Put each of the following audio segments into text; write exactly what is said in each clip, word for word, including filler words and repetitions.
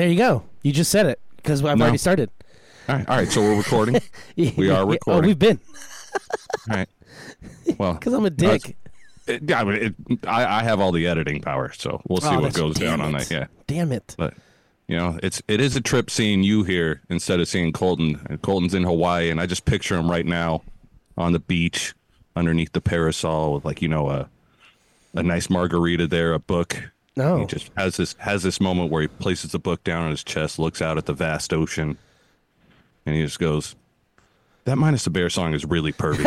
There you go. You just said it because I've No. already started. All right, all right. So we're recording. We are recording. Oh, we've been. All right. Well, Because I'm a dick. uh, it, yeah, I, mean, it, I, I have all the editing power, so we'll see Oh, what that's- goes damn down on it. that. Yeah, Damn it. but you know, it's it is a trip seeing you here instead of seeing Colton. And Colton's in Hawaii, and I just picture him right now on the beach underneath the parasol with, like, you know, a a nice margarita there, a book. No. He just has this has this moment where he places the book down on his chest, looks out at the vast ocean, and he just goes, "That Minus the Bear song is really pervy."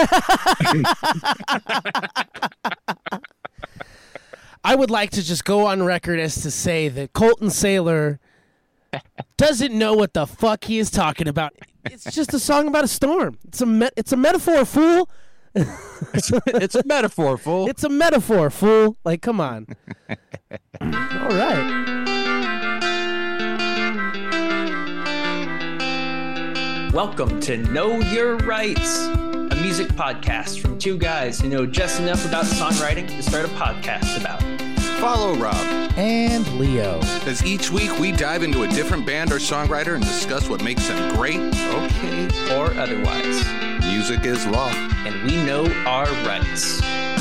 I would like to just go on record as to say that Colton Saylor doesn't know what the fuck he is talking about. It's just a song about a storm. It's a me- it's a metaphor, fool. it's, it's a metaphor, fool. It's a metaphor, fool. Like, come on. All right. Welcome to Know Your Rights, a music podcast from two guys who know just enough about songwriting to start a podcast about. Follow Rob, And Leo. as each week we dive into a different band or songwriter and discuss what makes them great, okay, Or otherwise. music is law. And we know our rights.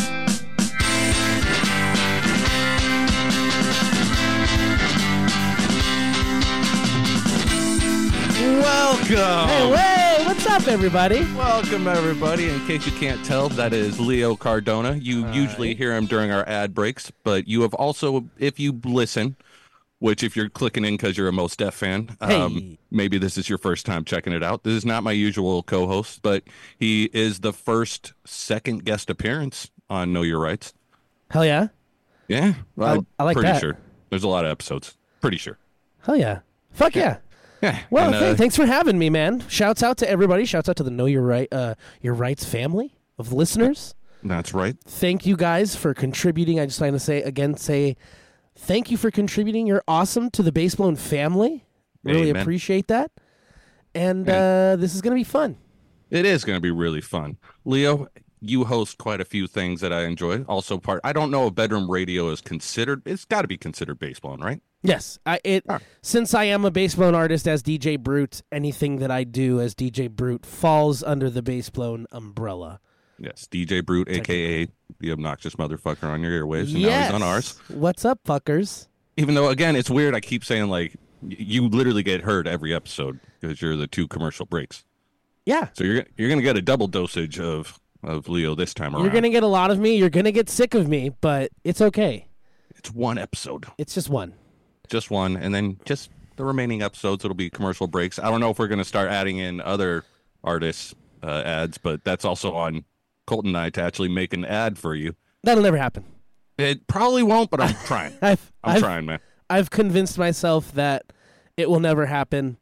Welcome. Hey, way, what's up, everybody? Welcome, everybody. In case you can't tell, that is Leo Cardona. You Hi. usually hear him during our ad breaks, but you have also, if you listen, which if you're clicking in because you're a Mos Def fan, um, Hey. maybe this is your first time checking it out. This is not my usual co-host, but he is the first second guest appearance on Know Your Rights. Hell yeah. Yeah, I- I'm I like pretty that. sure. There's a lot of episodes. Pretty sure. Hell yeah. Fuck yeah. Yeah. Well, and, hey, uh, thanks for having me, man. Shouts out to everybody. Shouts out to the Know Your Right, uh, Your Rights family of listeners. that's right. Thank you guys for contributing. I just want to say again, say thank you for contributing. You're awesome to the Bassblown family. Really Amen. appreciate that. And Yeah. uh, this is going to be fun. It is going to be really fun. Leo, you host quite a few things that I enjoy. Also part, I don't know if bedroom radio is considered, it's got to be considered Bassblown, right? Yes, I, it. Ah. Since I am a Bassblown artist as D J Brute, anything that I do as D J Brute falls under the Bassblown umbrella. Yes, D J Brute, a k a the obnoxious motherfucker on your airwaves, and yes. now he's on ours. What's up, fuckers? Even though, again, it's weird, I keep saying, like, y- you literally get heard every episode because you're the two commercial breaks. Yeah. So you're you're going to get a double dosage of, of Leo this time around. You're going to get a lot of me. You're going to get sick of me, but it's okay. It's one episode. It's just one. Just one, and then just the remaining episodes, it'll be commercial breaks. I don't know if we're going to start adding in other artists' uh, ads, but that's also on Colton and I to actually make an ad for you. That'll never happen. It probably won't, but I'm trying. I've, I'm I've, trying, man. I've convinced myself that it will never happen.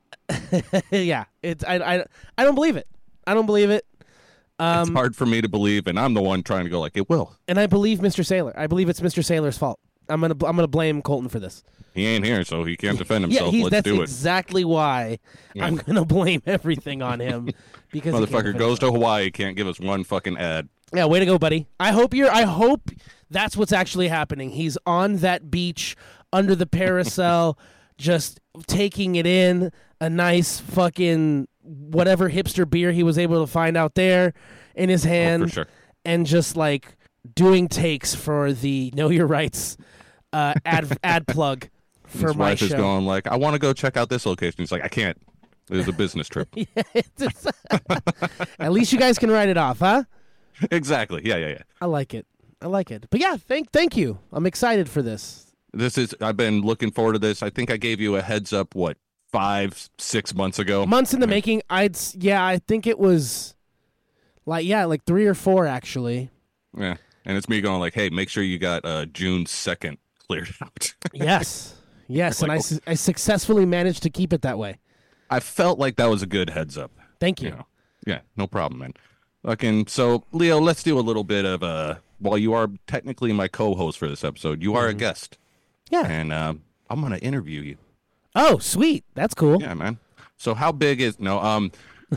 yeah, it's I, I I don't believe it. I don't believe it. It's Um, hard for me to believe, and I'm the one trying to go like, it will. and I believe Mister Saylor. I believe it's Mister Saylor's fault. I'm gonna I'm gonna blame Colton for this. He ain't here, so he can't defend Yeah, himself. he's, Let's that's do it. exactly why Yeah. I'm gonna blame everything on him because he can't Motherfucker defend goes himself. to Hawaii, can't give us one fucking ad. Yeah, way to go, buddy. I hope you're. I hope that's what's actually happening. He's on that beach under the parasol, just taking it in. A nice fucking whatever hipster beer he was able to find out there in his hand, Oh, for sure. and just like doing takes for the Know Your Rights uh, ad ad plug for His my wife show. is going like, I want to go check out this location. He's like, I can't. It was a business trip. It's- At least you guys can write it off, huh? Exactly. Yeah, yeah, yeah. I like it. I like it. But yeah, thank thank you. I'm excited for this. This is, I've been looking forward to this. I think I gave you a heads up, what, five, six months ago? Months in the Yeah. making. I'd s- yeah, I think it was like yeah, like three or four actually. Yeah. And it's me going like, hey, make sure you got uh, June second cleared out. Yes, yes, and I, Like, su- I successfully managed to keep it that way. I felt like that was a good heads up. Thank you. You know? Yeah, no problem, man. Fucking, so, Leo, let's do a little bit of, uh, while you are technically my co-host for this episode, you are a guest. Yeah. And um, I'm going to interview you. Oh, sweet. That's cool. Yeah, man. So how big is, no, um,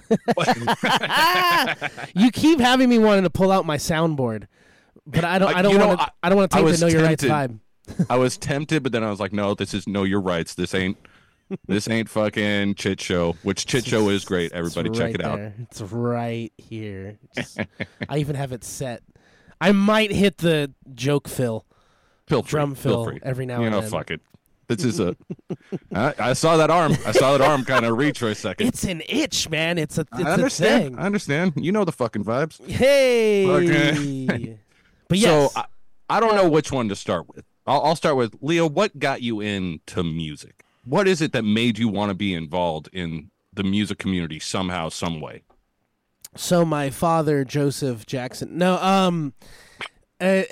You keep having me wanting to pull out my soundboard, but I don't. Like, I don't you know, want I- to. I don't want to I take the was Know Your Rights tempted. vibe. I was tempted, but then I was like, no, this is Know Your Rights. This ain't This ain't fucking Chit Show, which Chit Show is great. Everybody It's check right it out. there. It's right here. Just- I even have it set. I might hit the joke fill, Feel free. drum Feel fill free. every now you and know, then. fuck it. This is a. I, I saw that arm. I saw that arm kind of reach for a second. It's an itch, man. It's a it's I a understand. thing. I understand. You know the fucking vibes. Hey. Okay. But yes. So I, I don't know which one to start with. I'll, I'll start with Leo. What got you into music? What is it that made you want to be involved in the music community somehow, some way? So my father, Joseph Jackson. No, um, uh,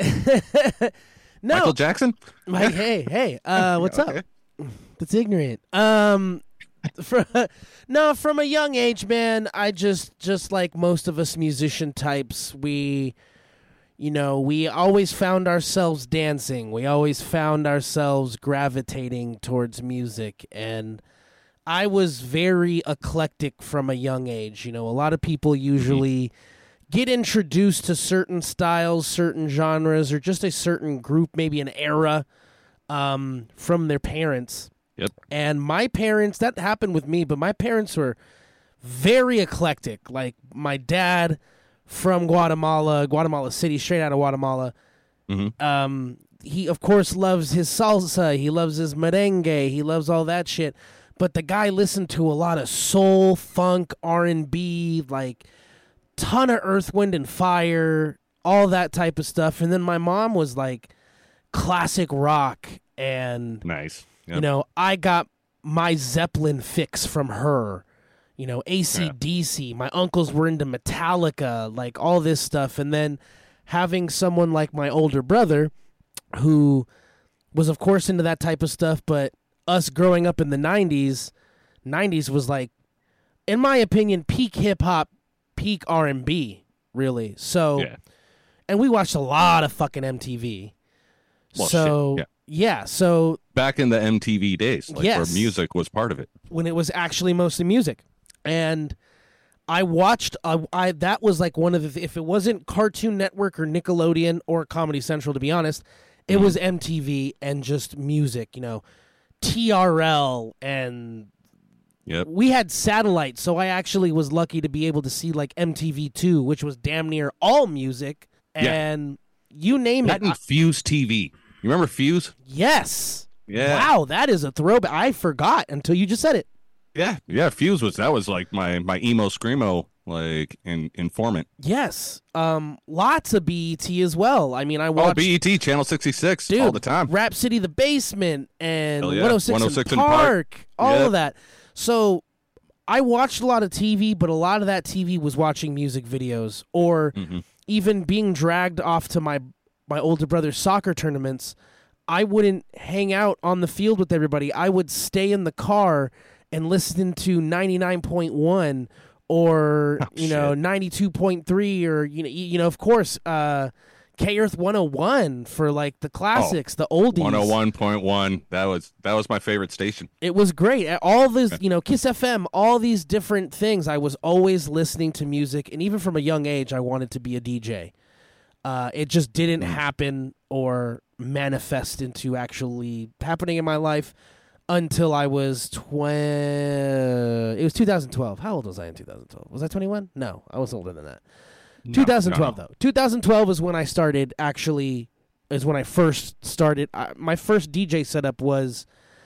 no. Michael Jackson? My, hey, hey, uh, what's Okay. up? That's ignorant. Um, for, no, from a young age, man, I just, just like most of us musician types, we, you know, we always found ourselves dancing. We always found ourselves gravitating towards music, and I was very eclectic from a young age. You know, a lot of people usually get introduced to certain styles, certain genres, or just a certain group, maybe an era, um, from their parents. Yep. And my parents, that happened with me, but my parents were very eclectic. Like my dad from Guatemala, Guatemala City, straight out of Guatemala. Mhm. Um, he, of course, loves his salsa. He loves his merengue. He loves all that shit. But the guy listened to a lot of soul, funk, R and B, like ton of Earth, Wind, and Fire, all that type of stuff. And then my mom was like classic rock, and Nice. Yep. you know, I got my Zeppelin fix from her. You know, A C D C. My uncles were into Metallica, like all this stuff. And then having someone like my older brother, who was, of course, into that type of stuff, but us growing up in the nineties, nineties was like, in my opinion, peak hip hop, peak R and B, really. So, Yeah. and we watched a lot of fucking M T V. Well, so, shit, yeah. So Back in the M T V days, like Yes. where music was part of it. when it was actually mostly music, and I watched, uh, I that was like one of the, if it wasn't Cartoon Network or Nickelodeon or Comedy Central, to be honest, it was M T V and just music, you know, T R L, and Yep. we had satellite, so I actually was lucky to be able to see like M T V two, which was damn near all music, Yeah. and you name That it. and Fuse T V. You remember Fuse? Yes. Yeah. Wow, that is a throwback. I forgot until you just said it. Yeah. Yeah. Fuse was that was like my my emo screamo like in, informant. Yes. Um, lots of B E T as well. I mean, I Oh, watched B E T Channel sixty-six dude, all the time. Rap City, The Basement, and Hell yeah. one oh six, one oh six in in Park, Park. all Yep. of that. So I watched a lot of T V, but a lot of that T V was watching music videos or Mhm. even being dragged off to my my older brother's soccer tournaments. I wouldn't hang out on the field with everybody. I would stay in the car and listen to ninety-nine point one or, Oh, you know, shit. ninety-two point three or, you know, you know, of course, uh, K-Earth one oh one for like the classics, the oldies. one oh one point one. That was that was my favorite station. It was great. All this, you know, Kiss F M, all these different things. I was always listening to music, and even from a young age, I wanted to be a D J. Uh, it just didn't happen or manifest into actually happening in my life until I was twenty. It was two thousand twelve. How old was I in two thousand twelve? Was I twenty-one? No, I was older than that. No, twenty twelve no. though. twenty twelve is when I started actually. Is when I first started. I, my first D J setup was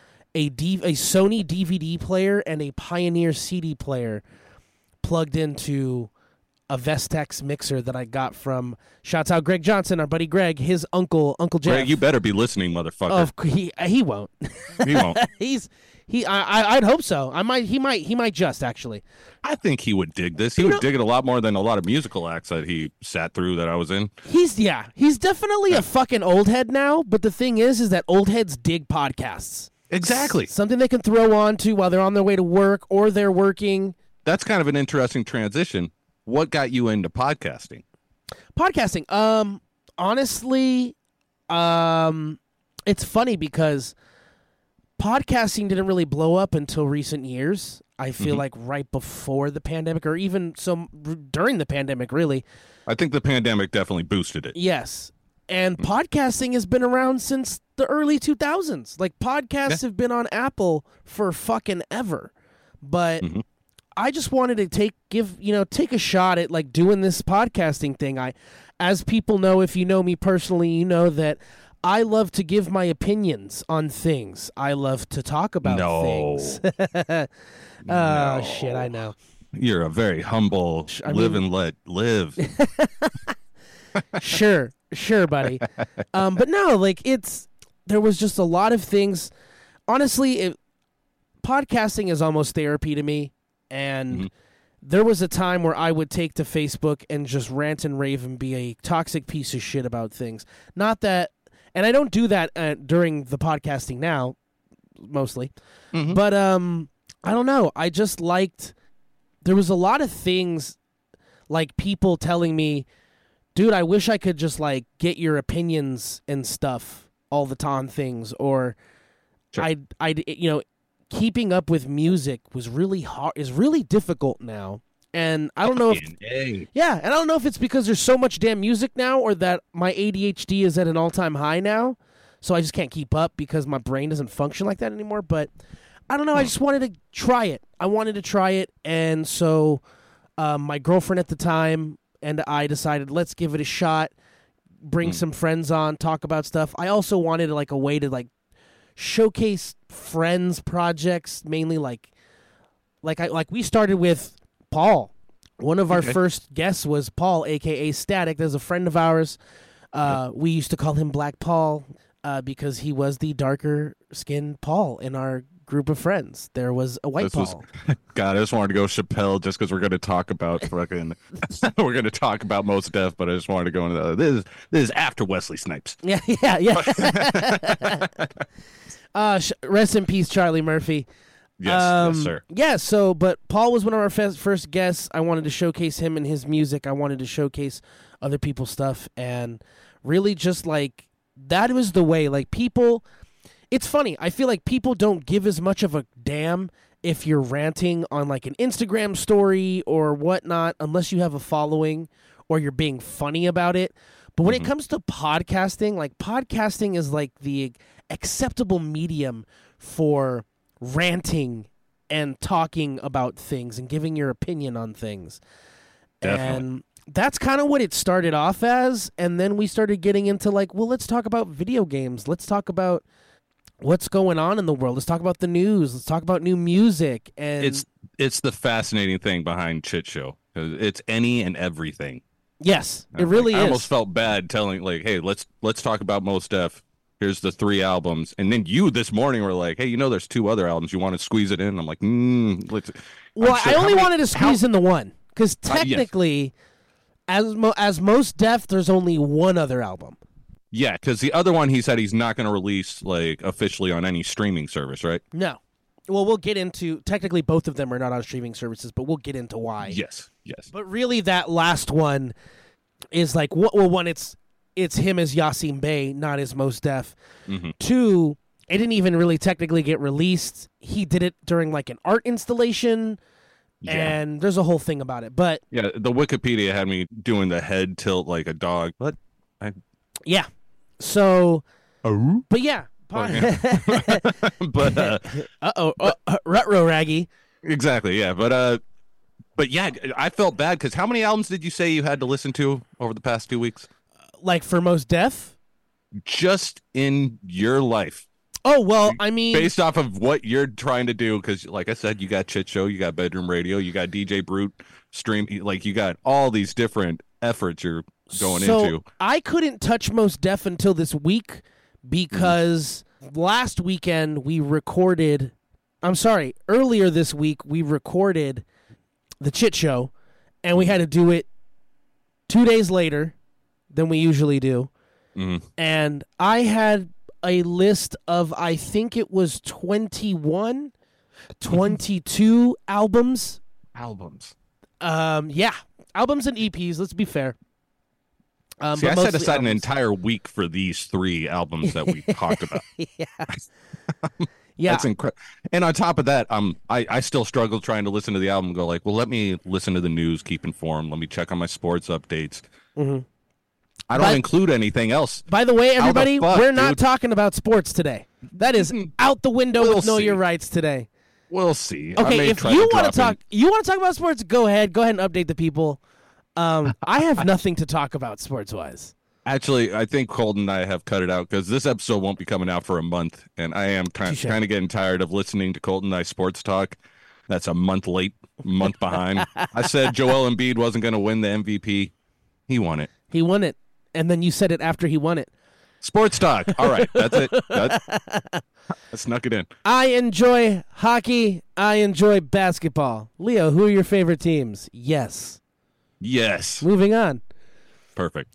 a D, a Sony D V D player and a Pioneer C D player plugged into a Vestex mixer that I got from, shouts out Greg Johnson, our buddy Greg, his uncle, Uncle Jeff. Greg, you better be listening, motherfucker. Of he he won't. He won't. He's he. I, I I'd hope so. I might. He might. He might just actually. I think he would dig this. He You would know- dig it a lot more than a lot of musical acts that he sat through that I was in. He's yeah. He's definitely a fucking old head now. But the thing is, is that old heads dig podcasts. Exactly. Something they can throw on to while they're on their way to work or they're working. That's kind of an interesting transition. What got you into podcasting? Podcasting. Um, honestly, um, it's funny because podcasting didn't really blow up until recent years. I feel Mhm. like right before the pandemic, or even some during the pandemic, really. I think the pandemic definitely boosted it. Yes, and podcasting has been around since the early two thousands. Like podcasts yeah. have been on Apple for fucking ever. But mm-hmm. I just wanted to take give, you know, take a shot at like doing this podcasting thing. I as people know, if you know me personally, you know that I love to give my opinions on things. I love to talk about no. things. oh no. shit, I know. You're a very humble I live mean, and let live. sure, sure, buddy. Um, but no, like it's there was just a lot of things. Honestly, it, podcasting is almost therapy to me, and mm-hmm. there was a time where I would take to Facebook and just rant and rave and be a toxic piece of shit about things. Not that, and I don't do that uh, during the podcasting now, mostly, mm-hmm. but um, I don't know. I just liked. There was a lot of things, like people telling me, dude, I wish I could just, like, get your opinions and stuff all the time things. Or, sure. I, I, you know, keeping up with music was really hard, is really difficult now. And I don't know if, hey. yeah, and I don't know if it's because there's so much damn music now or that my A D H D is at an all-time high now. So I just can't keep up because my brain doesn't function like that anymore. But I don't know. I just wanted to try it. I wanted to try it, and so um, my girlfriend at the time and I decided, let's give it a shot, bring mm. some friends on, talk about stuff. I also wanted like a way to like showcase friends' projects, mainly like like I like we started with Paul. One of our okay. first guests was Paul, aka Static. There's a friend of ours. Uh, we used to call him Black Paul uh, because he was the darker skinned Paul in our group of friends. There was a white this Paul. Was, God, I just wanted to go Chappelle just because we're going to talk about fucking. we're going to talk about Mos Def, but I just wanted to go into the, this. Is, this is after Wesley Snipes. Yeah, yeah, yeah. uh, sh- rest in peace, Charlie Murphy. Yes, um, yes, sir. Yeah. So, but Paul was one of our f- first guests. I wanted to showcase him and his music. I wanted to showcase other people's stuff, and really just like that was the way. Like people. It's funny. I feel like people don't give as much of a damn if you're ranting on like an Instagram story or whatnot, unless you have a following or you're being funny about it. But when mm-hmm. it comes to podcasting, like podcasting is like the acceptable medium for ranting and talking about things and giving your opinion on things. Definitely. And that's kind of what it started off as. And then we started getting into like, well, let's talk about video games. Let's talk about what's going on in the world. Let's talk about the news. Let's talk about new music. And it's it's the fascinating thing behind Chit Show. It's any and everything. Yes, it really like, is. I almost felt bad telling like, hey, let's let's talk about Mos Def. Here's the three albums, and then you this morning were like, hey, you know, there's two other albums. You want to squeeze it in? I'm like, mm, let's. Well, sure. I only many, wanted to squeeze how, in the one because technically, uh, yes. as mo- as Mos Def, there's only one other album. Yeah, because the other one he said he's not going to release like officially on any streaming service, right? No. Well, we'll get into technically both of them are not on streaming services, but we'll get into why. Yes, yes. But really, that last one is like well, one it's it's him as Yasin Bey, not as Mos Def. Mm-hmm. Two, it didn't even really technically get released. He did it during like an art installation. Yeah. And there's a whole thing about it. But yeah, the Wikipedia had me doing the head tilt like a dog. But I yeah. So, oh. but yeah, oh, yeah. but uh, uh-oh, uh oh, retro raggy. Exactly, yeah, but uh, but yeah, I felt bad because how many albums did you say you had to listen to over the past two weeks? Like for Mos Def, just in your life. Oh well, I mean, based off of what you're trying to do, because like I said, you got Chit Show, you got Bedroom Radio, you got D J Brute Stream, like you got all these different efforts you're going so into. I couldn't touch Mos Def until this week because mm-hmm. last weekend we recorded. I'm sorry, earlier this week we recorded the Chit Show, and we had to do it two days later than we usually do. Mm-hmm. And I had a list of, I think it was twenty-one, twenty-two albums. Albums. Um, yeah, albums and E Ps. Let's be fair. Um, See, but I set aside albums. an entire week for these three albums that we talked about. yeah, yeah, that's incredible. And on top of that, um, I I still struggle trying to listen to the album and go like, well, let me listen to the news, keep informed. Let me check on my sports updates. Mm-hmm. I don't By- include anything else. By the way, How the everybody, fuck, we're not dude? talking about sports today. That is out the window We'll with Know see. Your Rights today. We'll see. I Okay, may if try you to want drop to talk, in- you want to talk about sports, go ahead. Go ahead and update the people. Um, I have nothing to talk about sports wise. Actually, I think Colton and I have cut it out because this episode won't be coming out for a month, and I am kind Touche. kind of getting tired of listening to Colton and I sports talk. That's a month late, month behind. I said Joel Embiid wasn't going to win the M V P. He won it. He won it, and then you said it after he won it. Sports talk. All right, that's it. That's, I snuck it in. I enjoy hockey. I enjoy basketball. Leo, who are your favorite teams? Yes. Yes, Moving on. perfect.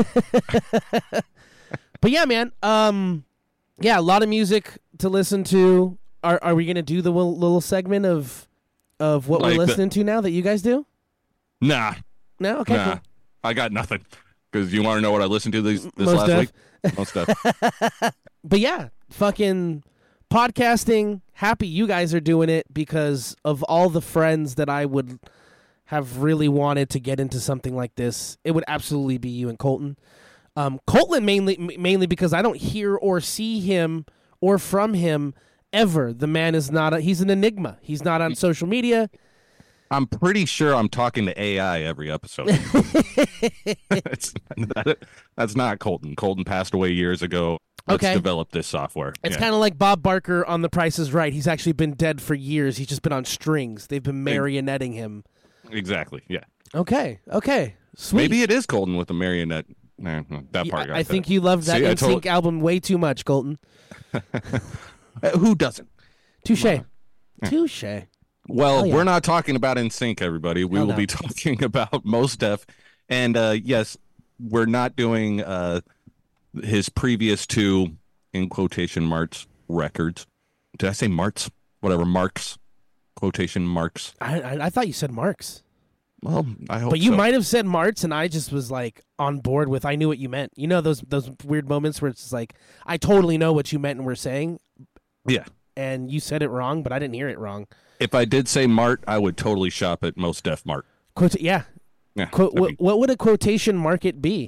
But yeah, man. Um, yeah, a lot of music to listen to. Are are we gonna do the little, little segment of of what Like we're the- listening to now that you guys do? Nah, No. Okay. nah, Cool. I got nothing. Because you want to know what I listened to this, this Most last Def. week? Most stuff. But yeah, fucking podcasting. Happy you guys are doing it because of all the friends that I would have really wanted to get into something like this. It would absolutely be you and Colton. Um, Colton mainly m- mainly because I don't hear or see him or from him ever. The man is not a, he's an enigma. He's not on social media. I'm pretty sure I'm talking to A I every episode. it's, that, that's not Colton. Colton passed away years ago. Let's Okay. develop this software. It's Yeah. kind of like Bob Barker on The Price is Right. He's actually been dead for years. He's just been on strings. They've been marionetting him. Exactly. Yeah. Okay. Okay. Sweet. Maybe it is Colton with the marionette. Nah, that Yeah, part. I, I think you loved that See, I N Sync told- album way too much, Colton. Uh, who doesn't? Touche. Touche. Well, Oh, yeah. we're not talking about N Sync, everybody. We Oh, will no. be talking about Mos Def. And uh, yes, we're not doing uh, his previous two, in quotation marks, records. Did I say marks? Whatever, marks. Quotation marks. I, I I thought you said Marks, Well, I hope but you so. might have said Marts, and I just was like on board with. I knew what you meant. You know those those weird moments where it's just like I totally know what you meant and were saying, Yeah. and you said it wrong, but I didn't hear it wrong. If I did say Mart, I would totally shop at Mos Def Mart. Quote, yeah. Yeah. Quote, that'd what, be- what would a quotation market be?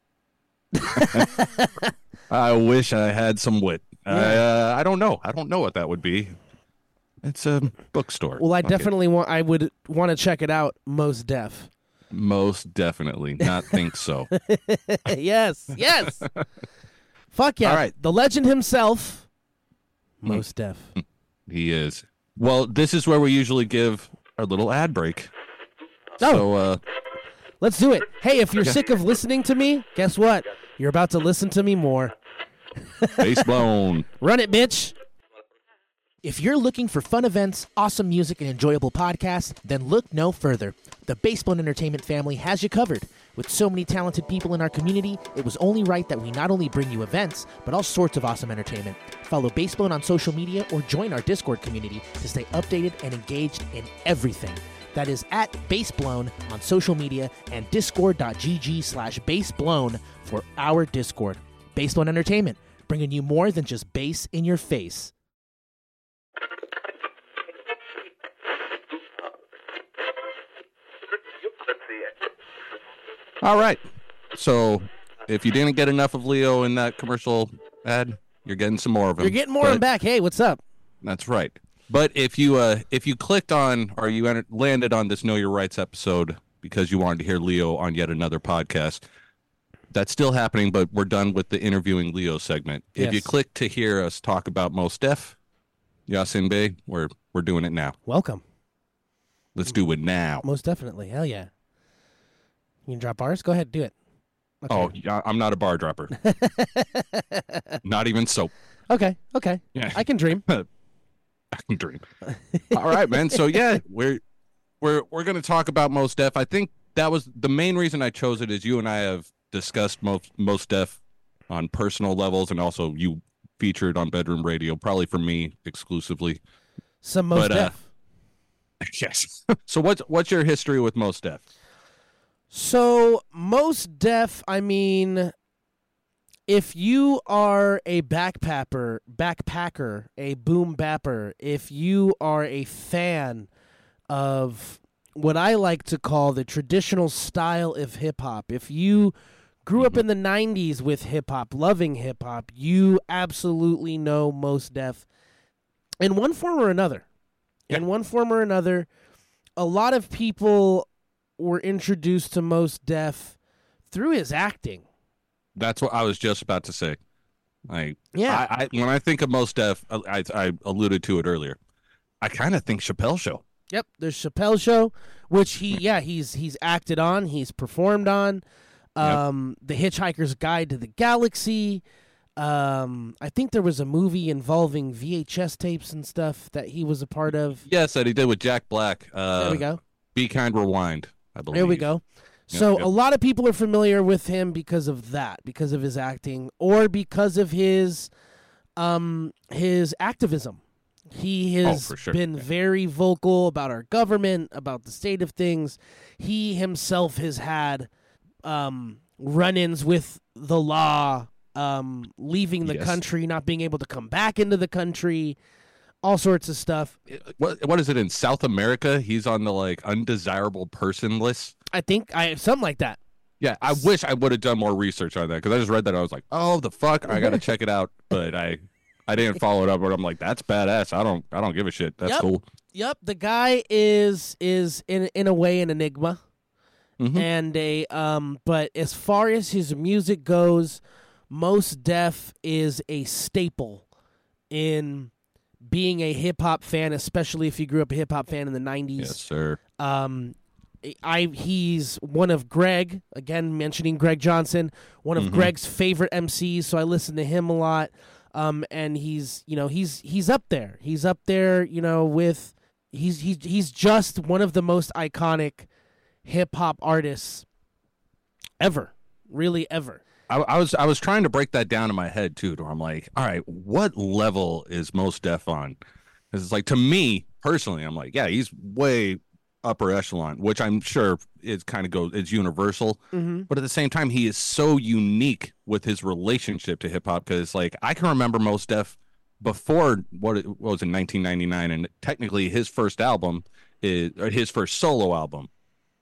I wish I had some wit. I, uh, I don't know. I don't know what that would be. It's a bookstore. Well, I Fuck it. definitely want. I would want to check it out. Most Def. Most definitely not think so. yes. Yes. Fuck yeah. All right. The legend himself. Most Def. He is. Well, this is where we usually give our little ad break. Oh. So, uh, Let's do it. Hey, if you're sick of listening to me, guess what? You're about to listen to me more. base blown. Run it, bitch. If you're looking for fun events, awesome music, and enjoyable podcasts, then look no further. The Basebone Entertainment family has you covered. With so many talented people in our community, it was only right that we not only bring you events, but all sorts of awesome entertainment. Follow Basebone on social media or join our Discord community to stay updated and engaged in everything. That is at Baseblown on social media and discord.gg slash baseblown for our Discord. Basebone Entertainment, bringing you more than just bass in your face. All right. So, if you didn't get enough of Leo in that commercial ad, you're getting some more of him. You're getting more of But- them back. Hey, what's up? That's right. But if you uh, if you clicked on or you enter- landed on this Know Your Rights episode because you wanted to hear Leo on yet another podcast, that's still happening. But we're done with the interviewing Leo segment. If you Yes. click to hear us talk about Mos Def, Yasin Bey, we're we're doing it now. Welcome. Let's do it now. Most definitely. Hell yeah. You can drop bars? Go ahead, do it. Okay. Oh, yeah, I'm not a bar dropper. Not even soap. Okay, okay. Yeah. I can dream. I can dream. All right, man. So yeah, we're we're we're gonna talk about Mos Def. I think that was the main reason I chose it. Is you and I have discussed Mos Mos Def on personal levels, and also you featured on Bedroom Radio, probably for me exclusively. Some most But, uh, def. Yes. So what's what's your history with Mos Def? So most def, I mean, if you are a backpacker, backpacker, a boom bapper, if you are a fan of what I like to call the traditional style of hip hop, if you grew up in the nineties with hip hop, loving hip hop, you absolutely know Mos Def in one form or another. Yeah. In one form or another, a lot of people were introduced to Mos Def through his acting. That's what I was just about to say. Like, Yeah. I, I when I think of Mos Def, I, I alluded to it earlier. I kind of think Chappelle Show. Yep, there's Chappelle Show, which he yeah he's he's acted on, he's performed on. Um, yep. The Hitchhiker's Guide to the Galaxy. Um, I think there was a movie involving V H S tapes and stuff that he was a part of. Yes, that he did with Jack Black. Uh, there we go. Be Kind, Rewind, I believe. There we go. Yep, so yep. a lot of people are familiar with him because of that, because of his acting, or because of his um his activism. He has oh, for sure. been yeah. very vocal about our government, about the state of things. He himself has had um, run-ins with the law, um, leaving the yes. country, not being able to come back into the country, all sorts of stuff. What What is it in South America? He's on the like undesirable person list. I think I something like that. Yeah, I wish I would have done more research on that because I just read that and I was like, oh, the fuck, I got to check it out, but I. I didn't follow it up, but I'm like, that's badass. I don't, I don't give a shit. That's yep. cool. Yep, the guy is is in in a way an enigma, mm-hmm. and a um. But as far as his music goes, Mos Def is a staple in being a hip hop fan, especially if you grew up a hip hop fan in the nineties. Yes, sir. Um, I he's one of Greg again mentioning Greg Johnson, one of mm-hmm. Greg's favorite M Cs. So I listen to him a lot. Um, and he's, you know, he's he's up there. He's up there, you know, with he's he's he's just one of the most iconic hip hop artists ever, really ever. I, I was I was trying to break that down in my head too. Where I'm like, all right, what level is Mos Def on? Because it's like to me personally, I'm like, yeah, he's way upper echelon, which I'm sure is kind of goes it's universal. Mm-hmm. But at the same time, he is so unique with his relationship to hip hop because like I can remember Mos Def before what, it, what was in nineteen ninety-nine, and technically his first album is or his first solo album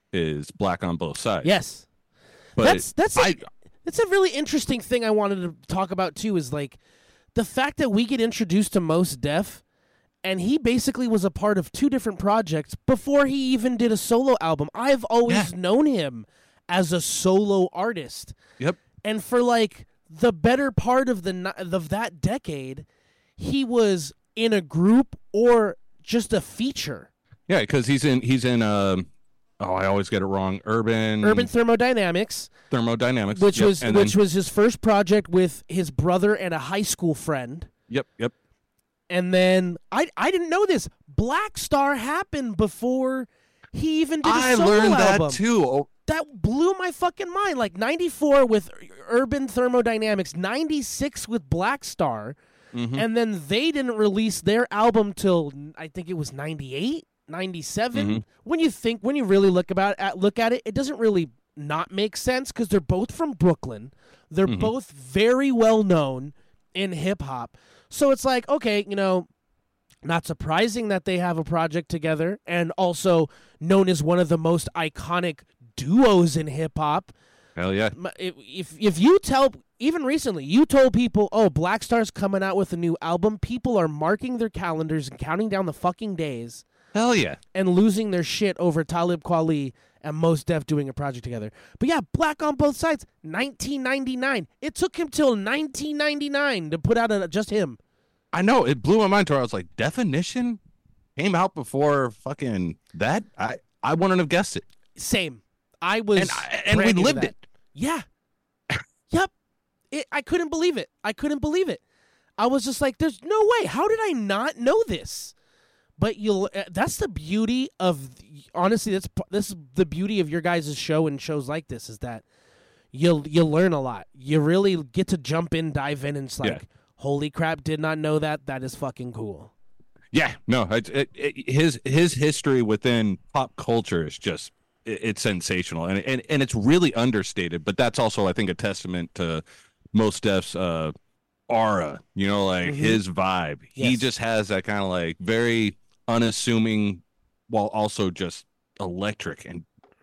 is Black on Both Sides. Yes, but that's that's a, I, that's a really interesting thing I wanted to talk about too. Is like the fact that we get introduced to Mos Def. And he basically was a part of two different projects before he even did a solo album. I've always yeah. known him as a solo artist. Yep. And for like the better part of the of that decade, he was in a group or just a feature. Yeah, because he's in he's in um oh I always get it wrong urban Urban Thermodynamics, Thermodynamics, which yep. was and which then, was his first project with his brother and a high school friend. Yep, yep. And then I I didn't know this. Black Star happened before he even did a I solo learned album. that too. Oh. That blew my fucking mind. Like ninety-four with Urban Thermodynamics, ninety-six with Black Star, mm-hmm. and then they didn't release their album till I think it was ninety-eight, ninety-seven. Mm-hmm. When you think, when you really look about at look at it, it doesn't really not make sense because they're both from Brooklyn. They're mm-hmm. both very well known in hip hop. So it's like, okay, you know, not surprising that they have a project together, and also known as one of the most iconic duos in hip hop. Hell yeah. If if you tell, even recently, you told people, oh, Black Star's coming out with a new album, people are marking their calendars and counting down the fucking days. Hell yeah. And losing their shit over Talib Kweli and Mos Def doing a project together. But yeah, Black on Both Sides, nineteen ninety-nine. It took him till nineteen ninety-nine to put out a, just him. I know. It blew my mind to where I was like, Definition came out before fucking that? I, I wouldn't have guessed it. Same. I was. And, I, and we brand new to lived that. it. Yeah. Yep. It, I couldn't believe it. I couldn't believe it. I was just like, there's no way. How did I not know this? But you'll. Uh, that's the beauty of. Honestly, that's this is the beauty of your guys' show and shows like this is that you'll you'll learn a lot. You really get to jump in, dive in, and it's like, yeah. holy crap! Did not know that. That is fucking cool. Yeah, no, it, it, it, his his history within pop culture is just it, it's sensational, and, and and it's really understated. But that's also, I think, a testament to Mos Def's uh, aura. You know, like mm-hmm. his vibe. Yes. He just has that kind of like very unassuming, while also just electric and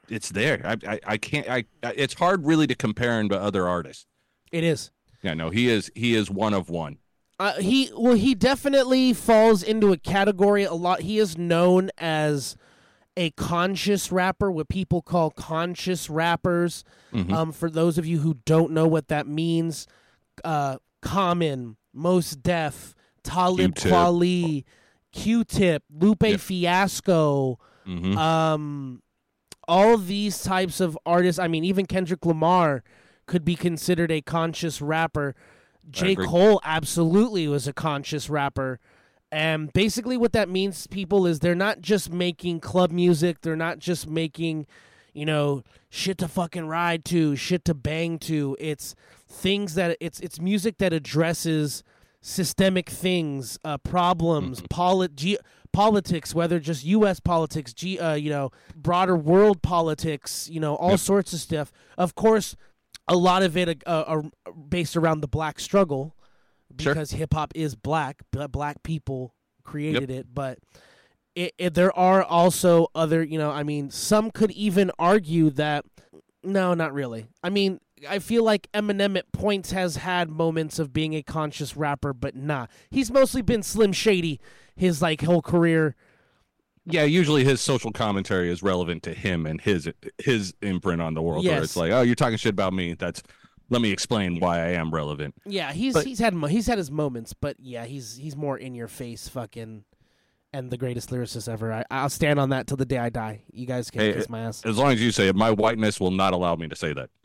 it's there. I, I, I can't. I, I. It's hard really to compare him to other artists. It is. Yeah, no, he is. He is one of one. Uh, he well, he definitely falls into a category a lot. He is known as a conscious rapper, what people call conscious rappers. Mhm. Um, for those of you who don't know what that means, uh, Common, Mos Def, Talib Q-Tip. Kweli, Q-Tip, Lupe Yep. Fiasco, Mhm. um, all these types of artists. I mean, even Kendrick Lamar could be considered a conscious rapper. J. agree. Cole absolutely was a conscious rapper. And basically what that means to people is they're not just making club music. They're not just making, you know, shit to fucking ride to, shit to bang to. It's things that, it's it's music that addresses systemic things, uh, problems, polit- ge- politics, whether just U S politics, G- uh, you know, broader world politics, you know, all Yep. sorts of stuff. Of course, a lot of it uh, are based around the black struggle Sure. because hip hop is black. b- Black people created it, but it, it, there are also other, you know, I mean, some could even argue that, no, not really. I mean, I feel like Eminem at points has had moments of being a conscious rapper, but nah. He's mostly been Slim Shady his like whole career. Yeah, usually his social commentary is relevant to him and his his imprint on the world. Where Yes. it's like, oh, you're talking shit about me. That's let me explain why I am relevant. Yeah, he's But- he's had mo- he's had his moments, but yeah, he's he's more in your face, fucking, and the greatest lyricist ever. I, I'll stand on that till the day I die. You guys can Hey, kiss my ass. As long as you say it, my whiteness will not allow me to say that.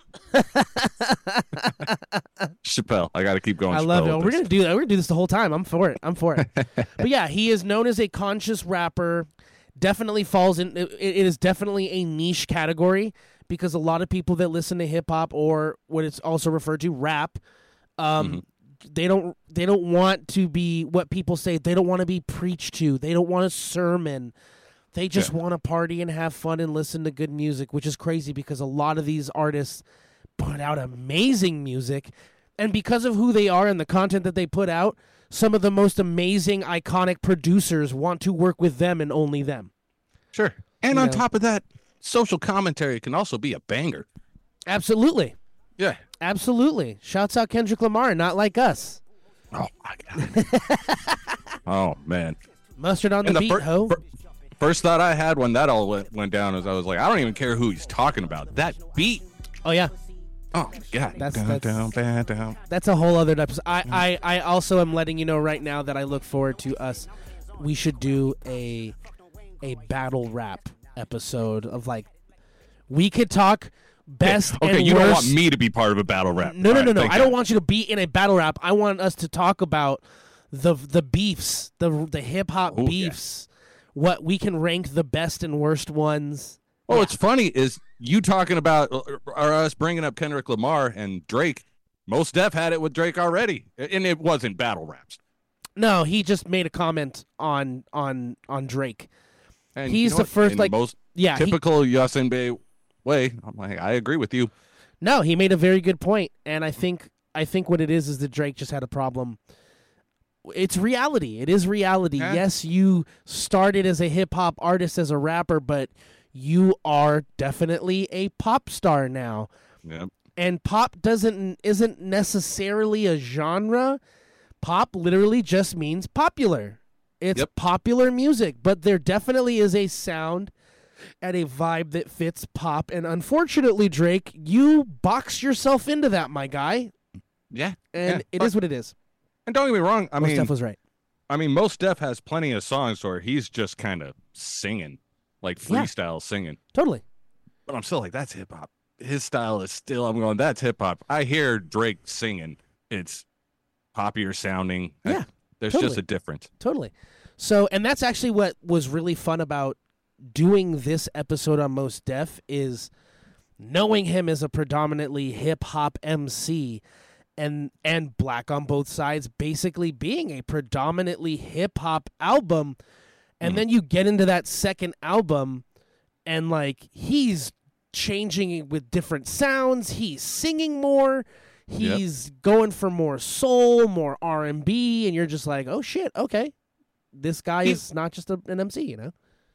Chappelle, I got to keep going. I love Chappelle it. with We're this. gonna do that. We're gonna do this the whole time. I'm for it. I'm for it. But yeah, he is known as a conscious rapper. Definitely falls in. It, it is definitely a niche category because a lot of people that listen to hip hop or what it's also referred to rap, um, Mm-hmm. they don't they don't want to be what people say. They don't want to be preached to. They don't want a sermon. They just Yeah. want to party and have fun and listen to good music, which is crazy because a lot of these artists put out amazing music. And because of who they are and the content that they put out, some of the most amazing, iconic producers want to work with them and only them. Sure. And You on know. top of that, social commentary can also be a banger. Absolutely. Yeah. Absolutely. Shouts out Kendrick Lamar, not like us. Oh my god. Oh man. Mustard on the, And the beat, fir- ho. fir- first thought I had when that all went, went down is I was like, I don't even care who he's talking about. That beat. Oh, yeah. Oh my god. That's- down, that's- down, down, down. That's a whole other episode. I, I, I also am letting you know right now that I look forward to us. We should do a a battle rap episode of like, we could talk best Okay, and you worst. don't want me to be part of a battle rap. No, no, All no, right, no. thank I God. don't want you to be in a battle rap. I want us to talk about the the beefs, the the hip hop Ooh, yeah. beefs. What we can rank the best and worst ones. Well, what's funny is you talking about or us bringing up Kendrick Lamar and Drake. Mos Def had it with Drake already, and it wasn't battle raps. No, he just made a comment on on on Drake. And He's you know the what? first, In like- most Yeah, he, typical Yasin Bey way. I'm like, I agree with you. no, he made a very good point, and I think I think what it is is that Drake just had a problem. It's reality. It is reality. Yeah. Yes, you started as a hip hop artist, as a rapper, but you are definitely a pop star now. Yeah. And pop doesn't isn't necessarily a genre. Pop literally just means popular. It's Yep. popular music, but there definitely is a sound and a vibe that fits pop. And unfortunately, Drake, you boxed yourself into that, my guy. Yeah. And yeah. it is what it is. And don't get me wrong. I Most mean, Def was right. I mean, Mos Def has plenty of songs where he's just kind of singing, like Yeah. freestyle singing. Totally. But I'm still like, that's hip hop. His style is still. I'm going, that's hip hop. I hear Drake singing. It's poppier sounding. I- Yeah, there's totally. just a difference. Totally. So, and that's actually what was really fun about doing this episode on Mos Def is knowing him as a predominantly hip hop M C and and black on both sides, basically being a predominantly hip hop album. And Mhm. then you get into that second album and like he's changing it with different sounds, he's singing more, he's going for more soul, more R and B, and you're just like, oh shit, okay. This guy He's- is not just a, an M C, you know?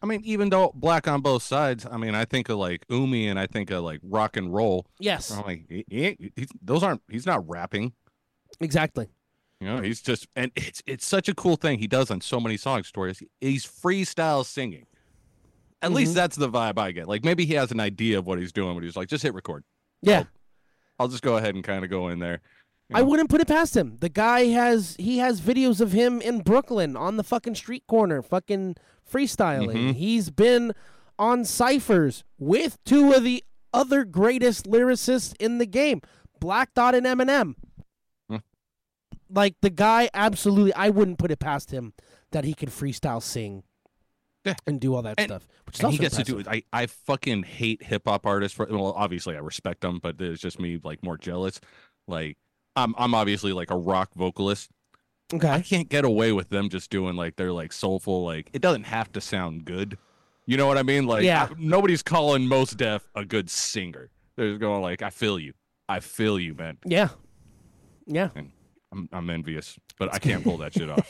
I mean, even though Black on Both Sides, I mean, I think of like Umi and I think of like rock and roll. Yes, I'm like, he, he, he's, those aren't. He's not rapping. exactly. You know, he's just, and it's it's such a cool thing he does on so many song stories. He's freestyle singing. At Mm-hmm. least that's the vibe I get. Like maybe he has an idea of what he's doing, but he's like, just hit record. Yeah. I'll, I'll just go ahead and kind of go in there. You I know. wouldn't put it past him. The guy has he has videos of him in Brooklyn on the fucking street corner, fucking freestyling. Mhm. He's been on ciphers with two of the other greatest lyricists in the game, Black Thought and Eminem. Hmm. Like the guy, absolutely, I wouldn't put it past him that he could freestyle sing Yeah. and do all that And- stuff. Which is And also he gets impressive. to do it. I, I fucking hate hip hop artists. For, well, obviously I respect them, but it's just me like more jealous. Like I'm I'm obviously like a rock vocalist. I Okay. can't get away with them just doing like their like soulful, like it doesn't have to sound good. You know what I mean? Like Yeah. I- nobody's calling Mos Def a good singer. They're just going like, I feel you. I feel you, man. Yeah. Yeah. And I'm I'm envious, but I can't pull that shit off.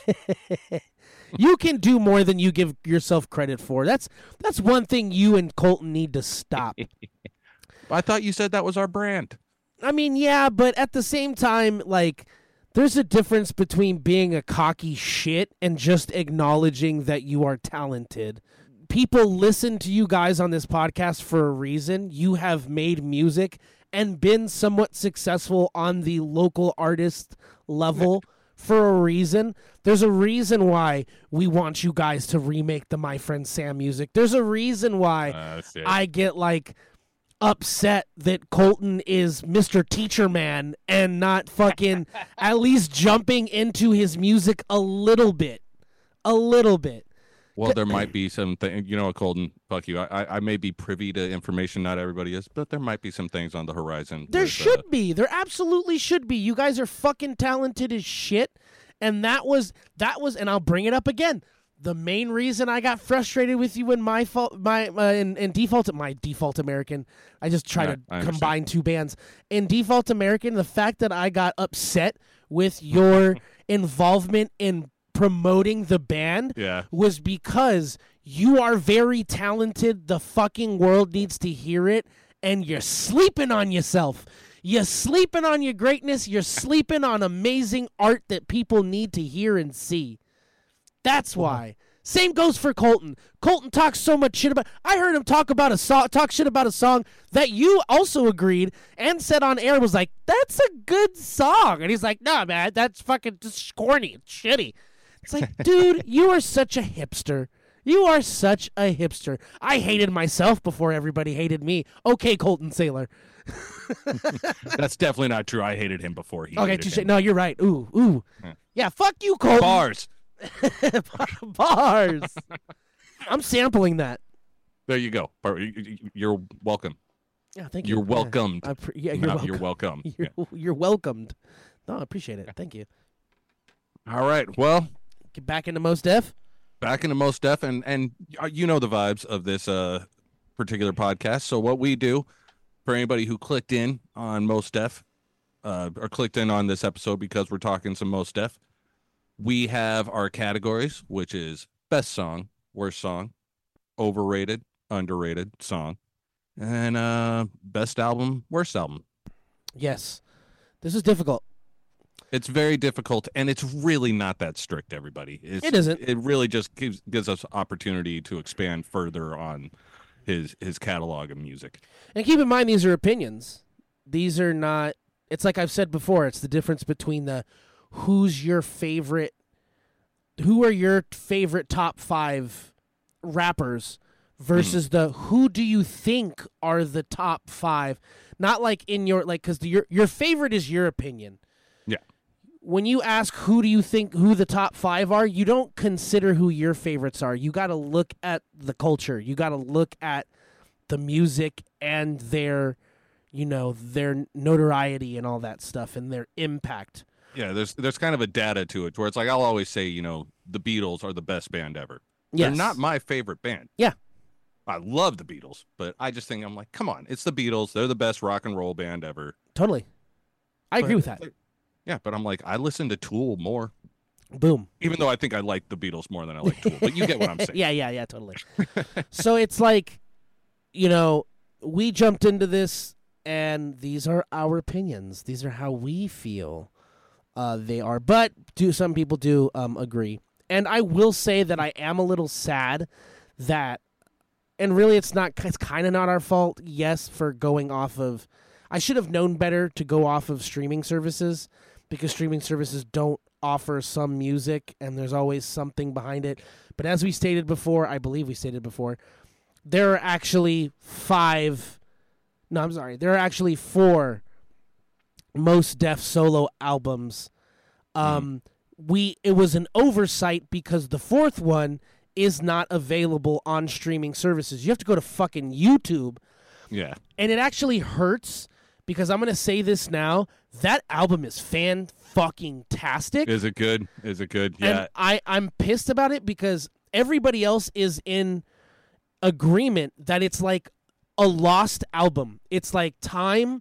You can do more than you give yourself credit for. That's that's one thing you and Colton need to stop. I thought you said that was our brand. I mean, yeah, but at the same time, like, there's a difference between being a cocky shit and just acknowledging that you are talented. People listen to you guys on this podcast for a reason. You have made music and been somewhat successful on the local artist level for a reason. There's a reason why we want you guys to remake the My Friend Sam music. There's a reason why Uh, that's it. I get like upset that Colton is Mister Teacher Man and not fucking at least jumping into his music a little bit. A little bit. Well, there might be some thing. You know what, Colton? Fuck you. I, I I may be privy to information not everybody is, but there might be some things on the horizon. There with, should uh, be. There absolutely should be. You guys are fucking talented as shit. And that was that was and I'll bring it up again. The main reason I got frustrated with you in my fault my uh, in, in default my default American. I just try Yeah, to I understand. combine two bands. In default American, the fact that I got upset with your involvement in promoting the band Yeah. was because you are very talented. The fucking world needs to hear it, and you're sleeping on yourself. You're sleeping on your greatness. You're sleeping on amazing art that people need to hear and see. That's why. Same goes for Colton. Colton talks so much shit about. I heard him talk about a song, talk shit about a song that you also agreed and said on air was like, "That's a good song," and he's like, "No, man, that's fucking just corny. It's shitty." It's like, dude, you are such a hipster. You are such a hipster. I hated myself before everybody hated me. Okay, Colton Sailor. That's definitely not true. I hated him before he. Okay, hated touche. him. No, you're right. Ooh, ooh. Yeah. Yeah, fuck you, Colton. Bars. Bars. I'm sampling that. There you go. Bar- you- you- You're welcome. Yeah, thank you. You're welcomed. Yeah, I pre- yeah, you're Not welcome. You're welcome. You're, you're welcomed. No, I appreciate it. Thank you. All right. Well, Get back into Mos Def. back into Mos Def, and and uh, you know the vibes of this uh particular podcast. So what we do for anybody who clicked in on Mos Def, uh, or clicked in on this episode because we're talking some Mos Def, we have our categories, which is best song, worst song, overrated, underrated song, and uh best album, worst album. Yes. This is difficult. It's very difficult, and it's really not that strict, everybody. It's, It isn't. It really just gives gives us opportunity to expand further on his his catalog of music. And keep in mind, these are opinions. These are not. It's like I've said before. It's the difference between the who's your favorite, who are your favorite top five rappers versus the who do you think are the top five. Not like in your like because your your favorite is your opinion. Yeah. When you ask who do you think who the top five are, you don't consider who your favorites are. You got to look at the culture. You got to look at the music and their, you know, their notoriety and all that stuff and their impact. Yeah, there's there's kind of a data to it where it's like I'll always say, you know, the Beatles are the best band ever. Yes. They're not my favorite band. Yeah. I love the Beatles, but I just think I'm like, come on, it's the Beatles. They're the best rock and roll band ever. Totally. I agree But- with that. Yeah, but I'm like, I listen to Tool more. Boom. Even though I think I like the Beatles more than I like Tool, but you get what I'm saying. yeah, yeah, yeah, totally. So it's like, you know, we jumped into this, and these are our opinions. These are how we feel uh, they are. But do some people do um, agree. And I will say that I am a little sad that, and really it's not, it's kind of not our fault, yes, for going off of, I should have known better to go off of streaming services, because streaming services don't offer some music, and there's always something behind it. But as we stated before, I believe we stated before, there are actually five, no, I'm sorry, there are actually four Mos Def solo albums. Um, mm. we It was an oversight because the fourth one is not available on streaming services. You have to go to fucking YouTube. Yeah. And it actually hurts, because I'm going to say this now, that album is fan-fucking-tastic. Is it good? Is it good? Yeah. And I, I'm pissed about it because everybody else is in agreement that it's like a lost album. It's like time,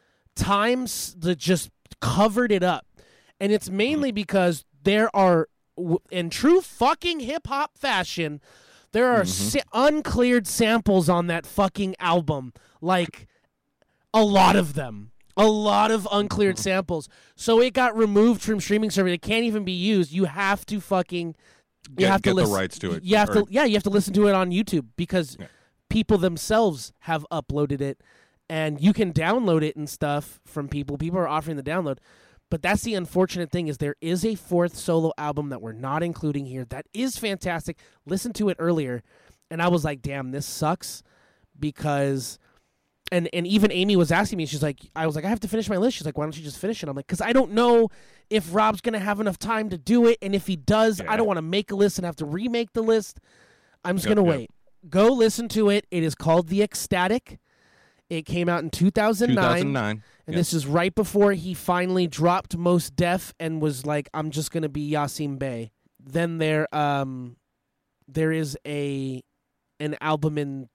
times that just covered it up. And it's mainly because there are, in true fucking hip-hop fashion, there are mm-hmm. sa- uncleared samples on that fucking album. Like, a lot of them. A lot of uncleared samples. So it got removed from streaming service. It can't even be used. You have to fucking... You get, have to get listen. the rights to it. You have or, to, yeah, you have to listen to it on YouTube, because yeah. people themselves have uploaded it, and you can download it and stuff from people. People are offering the download. But that's the unfortunate thing, is there is a fourth solo album that we're not including here that is fantastic. Listen to it earlier, and I was like, damn, this sucks, because... And and even Amy was asking me, she's like, I was like, I have to finish my list. She's like, why don't you just finish it? I'm like, because I don't know if Rob's going to have enough time to do it. And if he does, yeah. I don't want to make a list and have to remake the list. I'm just yep, going to yep. wait. Go listen to it. It is called The Ecstatic. It came out in two thousand nine. two thousand nine. And yep. this is right before he finally dropped Mos Def and was like, I'm just going to be Yasin Bey. Then there um, there is a... an album in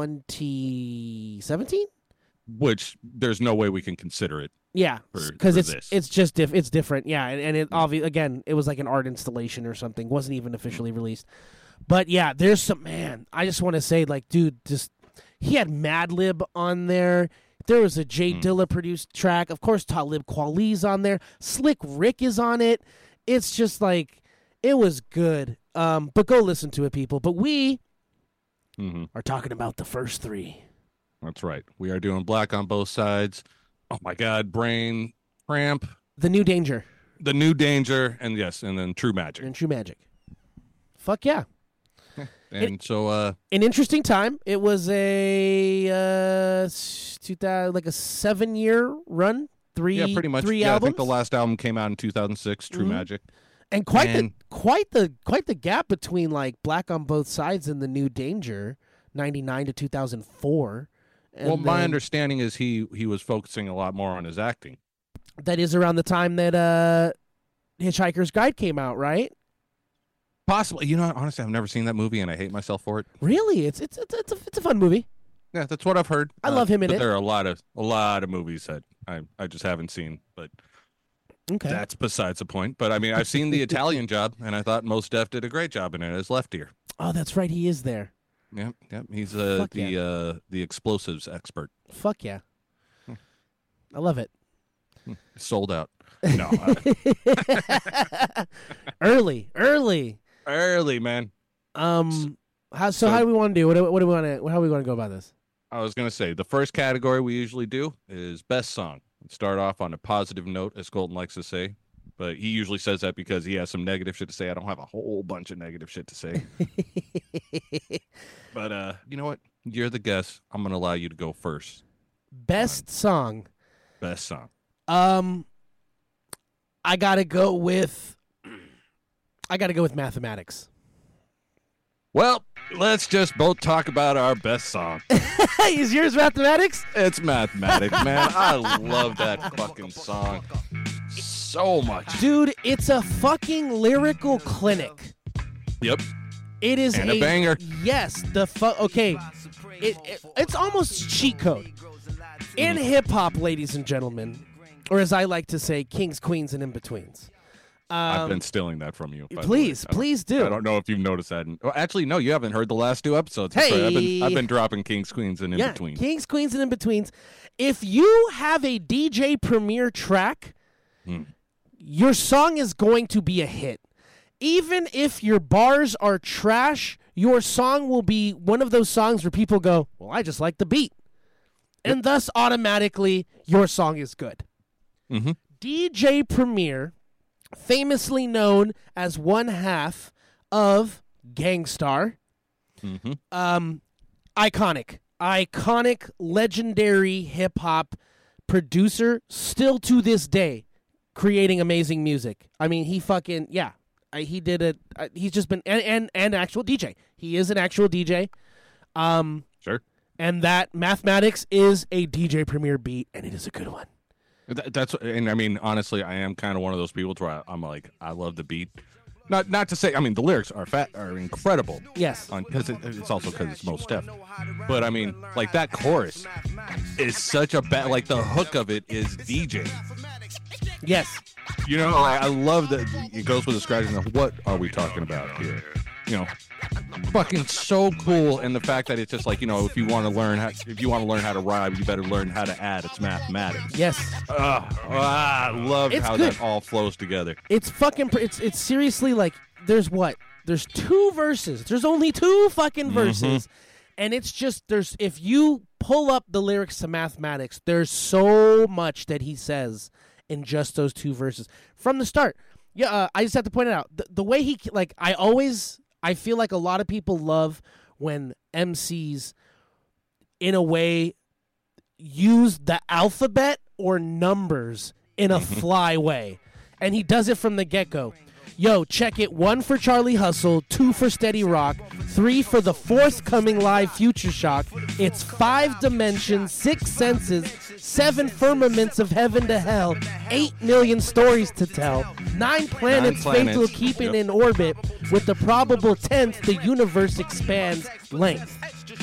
twenty seventeen, which there's no way we can consider it. Yeah, because it's this. it's just diff- it's different. Yeah, and, and it obvi- again, it was like an art installation or something. Wasn't even officially released. But yeah, there's some man. I just want to say, like, dude, just he had Madlib on there. There was a Jay mm. Dilla produced track. Of course, Talib Kweli's on there. Slick Rick is on it. It's just like, it was good. Um, but go listen to it, people. But we. Mm-hmm. are talking about the first three. That's right. We are doing Black on Both Sides. Oh my God, Brain, Cramp, The New Danger, The New Danger, and yes, and then True Magic. and True Magic. Fuck yeah! And It- so, uh, An interesting time. It was a uh, two thousand, like a seven year run. Three, yeah, pretty much. three yeah, albums. I think the last album came out in two thousand six. True Mhm. Magic. And quite And- the quite the quite the gap between like Black on Both Sides and The New Danger, ninety-nine to two thousand four. And Well, my then- understanding is he he was focusing a lot more on his acting. that is around the time that uh, Hitchhiker's Guide came out, right? Possibly, you know, honestly, I've never seen that movie, and I hate myself for it. Really, it's it's it's it's a, it's a fun movie. Yeah, that's what I've heard. I love him in but it. There are a lot of a lot of movies that I I just haven't seen, but Okay. that's besides the point. But I mean, I've seen The Italian Job, and I thought Mos Def did a great job in it as Left Ear. Oh, that's right. He is there. Yep, yep. He's uh, Fuck the yeah. uh, the explosives expert. Fuck yeah. I love it. Sold out. No, uh, early, early. early man. Um, how so? So- how do we want to do? What do, what do we want to? How are we going to go about this? I was gonna say the first category we usually do is best song. Start off on a positive note, as Colton likes to say, but he usually says that because he has some negative shit to say. I don't have a whole bunch of negative shit to say. But uh, you know what? You're the guest. I'm gonna allow you to go first. Best song. Best song. Um, I gotta go with. I gotta go with Mathematics. Well, let's just both talk about our best song. Is yours Mathematics? It's Mathematics, man. I love that fucking song so much. Dude, it's a fucking lyrical clinic. Yep. It is And a banger. Yes, the fu- okay. It, it it's almost cheat code in hip hop, ladies and gentlemen, or as I like to say, kings, queens, and in betweens. I've been stealing that from you. by the way. Please, I don't- please do. I don't know if you've noticed that. Well, actually, no, you haven't heard the last two episodes. That's right. I've been Hey. I've been dropping Kings, Queens, and in yeah, between. Kings, Queens, and in betweens. If you have a D J Premier track, Hmm. your song is going to be a hit. Even if your bars are trash, your song will be one of those songs where people go, "Well, I just like the beat," and thus automatically your song is good. Mm-hmm. D J Premier, famously known as one half of Gangstar, Mm-hmm. um, iconic, iconic, legendary hip hop producer, still to this day, creating amazing music. I mean, he fucking yeah, I, he did it. Uh, he's just been and, and and actual D J. He is an actual D J. Um, Sure. and that Mathematics is a D J Premier beat, and it is a good one. That, that's and I mean honestly, I am kind of one of those people where I, I'm like I love the beat. Not not to say I mean the lyrics are fat are incredible. Yes. Because it, it's also because it's Mos Def. But I mean like that chorus is such a bad like the hook of it is D J. Yes. You know I, I love that it goes with the strategy of what are we talking about here? You know, fucking so cool, and the fact that it's just like you know if you want to learn how if you want to learn how to rhyme, you better learn how to add. It's mathematics. Yes. Ugh, ah, I love It's how good. that all flows together. It's fucking. pr- It's it's seriously like there's what there's two verses. There's only two fucking verses, and it's just there's if you pull up the lyrics to Mathematics, there's so much that he says in just those two verses from the start. Yeah, uh, I just have to point it out the, the way he like. I always I feel like a lot of people love when M Cs in a way use the alphabet or numbers in a fly way. And he does it from the get-go. Yo, check it. One for Charlie Hustle, two for Steady Rock, three for the forthcoming live Future Shock. It's five dimensions, six senses, seven firmaments of heaven to hell, eight million stories to tell, nine planets, planets. faithful keeping Yep. in orbit. With the probable tenth, the universe expands length.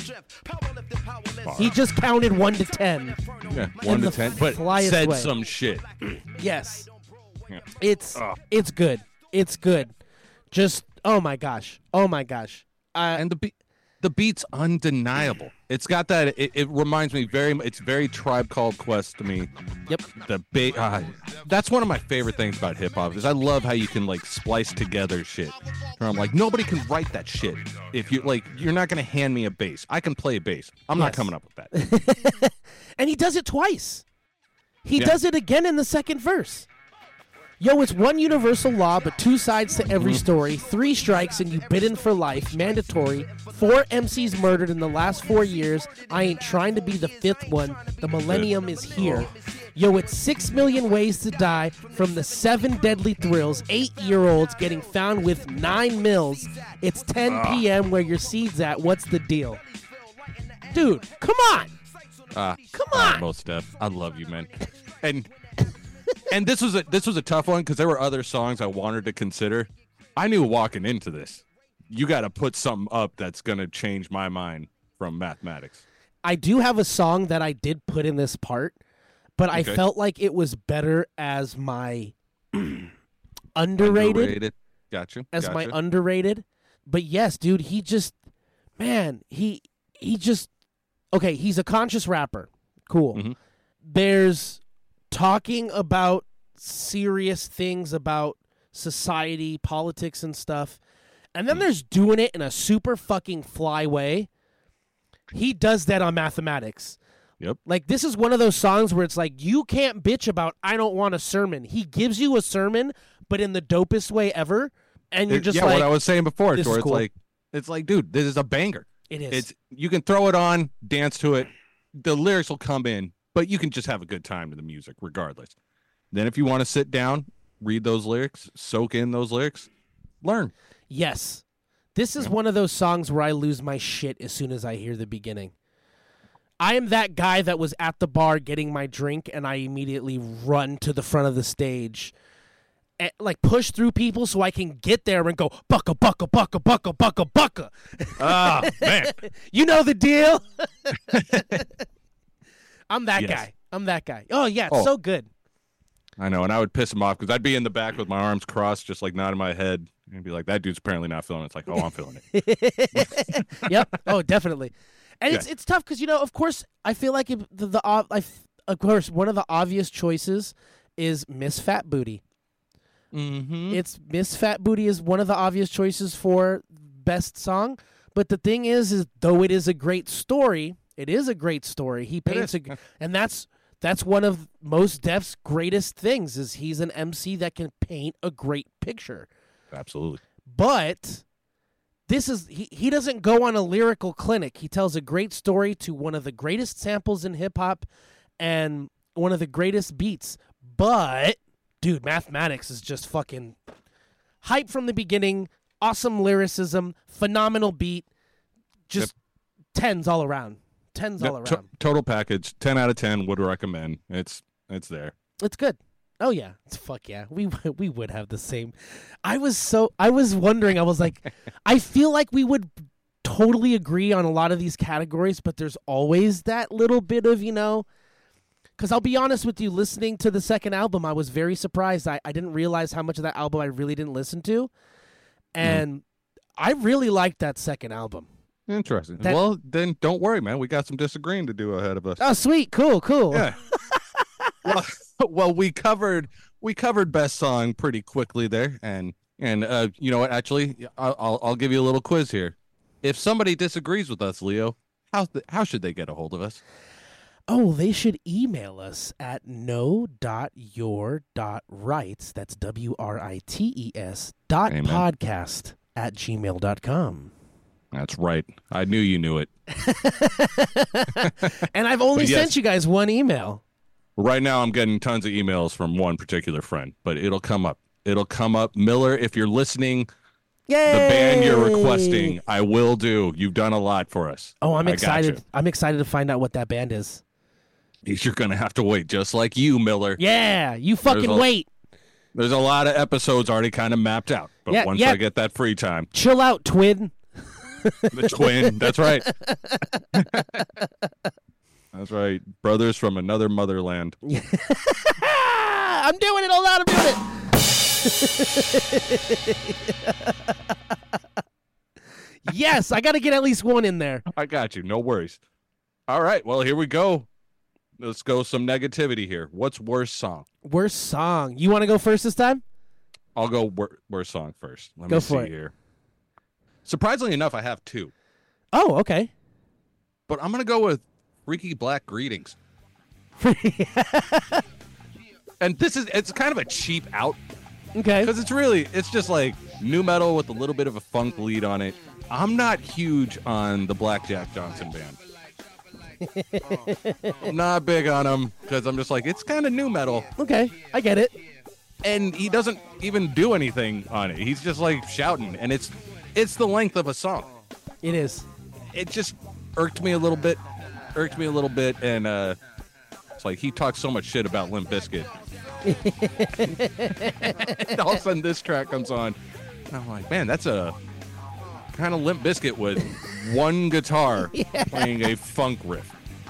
He just counted one to ten. Yeah, one the to ten, but flyest said way. some shit. Yes. Yeah. It's Ugh. it's good. It's good. Just oh my gosh. Oh my gosh. Uh, And the beat, the beat's undeniable. It's got that. It, it reminds me very. It's very Tribe Called Quest to me. yep. The ba- uh, that's one of my favorite things about hip hop is I love how you can like splice together shit. Where I'm like nobody can write that shit. If you like, you're not gonna hand me a bass. I can play a bass. I'm not Yes. coming up with that. And he does it twice. He Yeah. does it again in the second verse. Yo, it's one universal law, but two sides to every story. Three strikes and you bidden for life. Mandatory. Four M Cs murdered in the last four years. I ain't trying to be the fifth one. The millennium is here. Yo, it's six million ways to die from the seven deadly thrills. Eight-year-olds getting found with nine mils. It's ten p.m. where your seed's at. What's the deal? Dude, come on. Uh, Come uh, on. Most Def. I love you, man. And and this was a this was a tough one because there were other songs I wanted to consider. I knew walking into this, you got to put something up that's gonna change my mind from Mathematics. I do have a song that I did put in this part, but I Okay. felt like it was better as my underrated, Underrated. Gotcha. as gotcha. my underrated. But yes, dude, he just man, he he just okay, he's a conscious rapper. Cool. Mhm. There's talking about serious things about society, politics and stuff. And then there's doing it in a super fucking fly way. He does that on Mathematics. Yep. Like, this is one of those songs where it's like, you can't bitch about, I don't want a sermon. He gives you a sermon, but in the dopest way ever. And you're It- just yeah, like, what I was saying before, this where is it's cool. like, it's like, dude, this is a banger. it is. It's you can throw it on, dance to it. The lyrics will come in, but you can just have a good time to the music, regardless. Then, if you want to sit down, read those lyrics, soak in those lyrics, learn. Yes. This is one of those songs where I lose my shit as soon as I hear the beginning. I am that guy that was at the bar getting my drink and I immediately run to the front of the stage. And, like, push through people so I can get there and go, bucka, bucka, bucka, bucka, bucka, bucka. Ah, man. You know the deal. I'm that Yes. guy. I'm that guy. Oh, yeah, it's Oh. so good. I know, and I would piss him off because I'd be in the back with my arms crossed, just like nodding my head, and be like, "That dude's apparently not feeling it." It's like, "Oh, I'm feeling it." Yep. Oh, definitely. And Yeah. it's it's tough because you know, of course, I feel like it, the, the ob- I f- of course one of the obvious choices is Miss Fat Booty. Mm-hmm. It's Miss Fat Booty is one of the obvious choices for best song. But the thing is, is though it is a great story, it is a great story. He paints a, is. and that's that's one of Mos Def's greatest things is he's an M C that can paint a great picture. Absolutely. But this is he, he doesn't go on a lyrical clinic. He tells a great story to one of the greatest samples in hip hop and one of the greatest beats. But dude, Mathematics is just fucking hype from the beginning. Awesome lyricism, phenomenal beat, just Yep. tens all around. Tens Yep, all around. to- total package, ten out of ten. Would recommend. It's it's there. It's good. Oh yeah, it's fuck yeah. We we would have the same. I was so I was wondering. I was like, I feel like we would totally agree on a lot of these categories, but there's always that little bit of you know. Because I'll be honest with you, listening to the second album, I was very surprised. I, I didn't realize how much of that album I really didn't listen to, and mm. I really liked that second album. Interesting. That, well, then don't worry, man. We got some disagreeing to do ahead of us. Oh, sweet, cool, cool. Yeah. well, well, we covered we covered best song pretty quickly there, and and uh, you know what? Actually, I'll, I'll I'll give you a little quiz here. If somebody disagrees with us, Leo, how th- how should they get a hold of us? Oh, they should email us at no dot your dot rights. That's W R I T E S dot Amen. podcast at gmail dot com. That's right. I knew you knew it. And I've only yes. sent you guys one email. Right now, I'm getting tons of emails from one particular friend, but it'll come up. It'll come up. Miller, if you're listening, Yay! the band you're requesting, I will do. You've done a lot for us. Oh, I'm I excited. gotcha. I'm excited to find out what that band is. You're going to have to wait, just like you, Miller. Yeah, you fucking There's a- wait. There's a lot of episodes already kind of mapped out, but Yeah, once yeah. I get that free time, Chill out, twin. the twin, that's right. That's right. Brothers from another motherland. I'm doing it. Hold on, I'm doing it. Yes, I got to get at least one in there. I got you. No worries. All right. Well, here we go. Let's go some negativity here. What's worst song? Worst song. You want to go first this time? I'll go wor- worst song first. Let Go me for see it. here. Surprisingly enough, I have two, Oh, okay. but I'm going to go with Freaky Black Greetings. And this is, it's kind of a cheap out Okay. because it's really, it's just like new metal with a little bit of a funk lead on it. I'm not huge on the Black Jack Johnson band. I'm not big on him because I'm just like, it's kind of new metal. Okay, I get it. And he doesn't even do anything on it. He's just like shouting, and it's it's the length of a song. It is. It just irked me a little bit, irked me a little bit, and uh, it's like he talks so much shit about Limp Bizkit. And all of a sudden, this track comes on, and I'm like, man, that's a kind of Limp Bizkit with one guitar Yeah. playing a funk riff.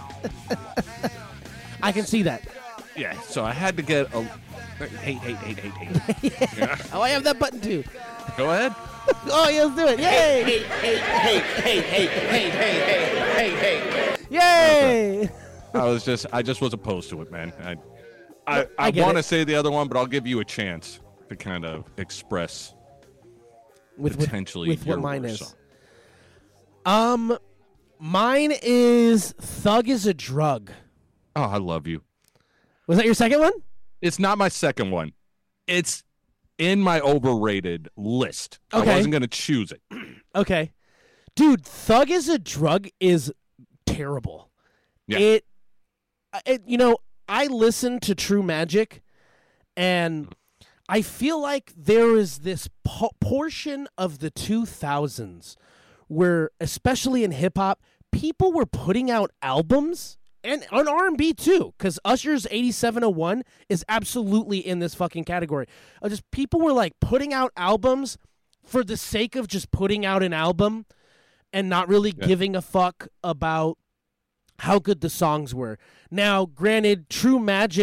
I can see that. Yeah, so I had to get a hate, hate, hate, hate, hate. Yeah. Oh, I have that button too. Go ahead. Oh, yeah, let's do it. Yay! Hey, hey, hey, hey, hey, hey, hey, hey, hey. Yay! I was just, I just was opposed to it, man. I, I, I I, get want to it. say the other one, but I'll give you a chance to kind of express With potentially with, with your what mine worst is. song. Um, mine is Thug is a Drug. Oh, I love you. Was that your second one? It's not my second one. It's in my overrated list. Okay. I wasn't going to choose it. Okay. Dude, Thug is a Drug is terrible. Yeah. It, it, you know, I listen to True Magic, and I feel like there is this po- portion of the two thousands where, especially in hip-hop, people were putting out albums, and on R and B too, because Usher's eighty-seven oh one is absolutely in this fucking category. Uh, just people were like putting out albums for the sake of just putting out an album and not really Yeah. giving a fuck about how good the songs were. Now, granted, True Magic,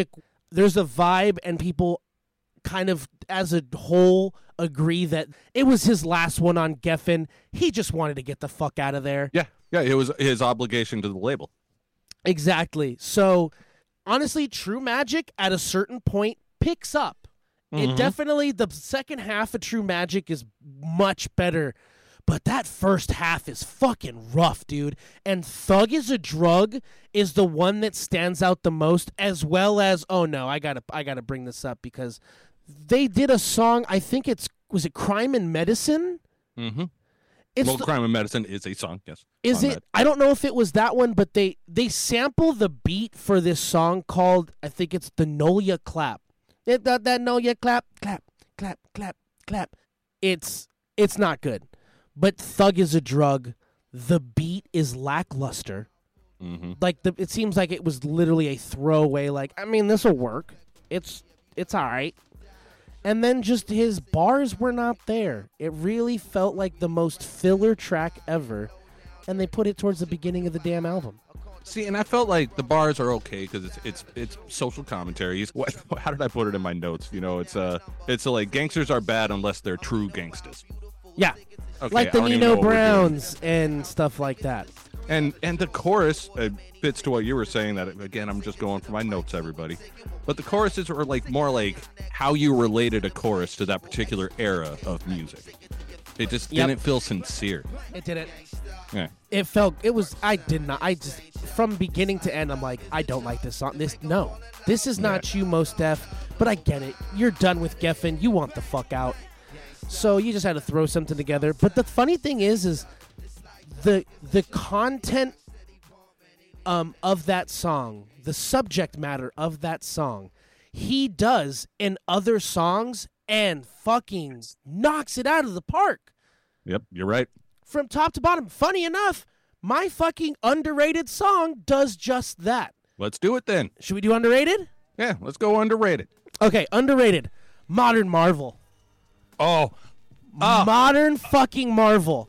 there's a vibe, and people kind of as a whole agree that it was his last one on Geffen. He just wanted to get the fuck out of there. Yeah, yeah, it was his obligation to the label. Exactly. So, honestly, True Magic at a certain point picks up. Mm-hmm. It definitely, the second half of True Magic is much better. But that first half is fucking rough, dude. And Thug is a Drug is the one that stands out the most, as well as, oh no, I gotta I gotta bring this up because they did a song, I think it's, was it Crime and Medicine? Mm-hmm. It's well, the, Crime and Medicine is a song, yes. Is it? That. I don't know if it was that one, but they, they sample the beat for this song called, I think it's the Nolia Clap. It, that, that Nolia Clap, clap, clap, clap, clap. It's It's not good. But Thug is a Drug. The beat is lackluster. Mm-hmm. Like the, it seems like it was literally a throwaway. Like, I mean, this will work. It's it's all right. And then just his bars were not there. It really felt like the most filler track ever, and they put it towards the beginning of the damn album. See, and I felt like the bars are okay because it's it's it's social commentary. What, how did I put it in my notes? You know, it's uh, it's uh, like gangsters are bad unless they're true gangsters. Yeah. Okay, like the I don't even know Nino what we're doing. Browns and stuff like that. And and the chorus uh, fits to what you were saying. That again, I'm just going for my notes, everybody. But the choruses were like more like how you related a chorus to that particular era of music. It just Yep. didn't feel sincere. It didn't. Yeah. It felt. It was. I did not. I just from beginning to end. I'm like, I don't like this song. This no. This is not you, Mos Def. But I get it. You're done with Geffen. You want the fuck out. So you just had to throw something together. But the funny thing is, is the the content um, of that song, the subject matter of that song, he does in other songs and fucking knocks it out of the park. Yep, you're right. From top to bottom. Funny enough, my fucking underrated song does just that. Let's do it then. Should we do underrated? Yeah, let's go underrated. Okay, underrated. Modern Marvel. Oh, Modern fucking Marvel.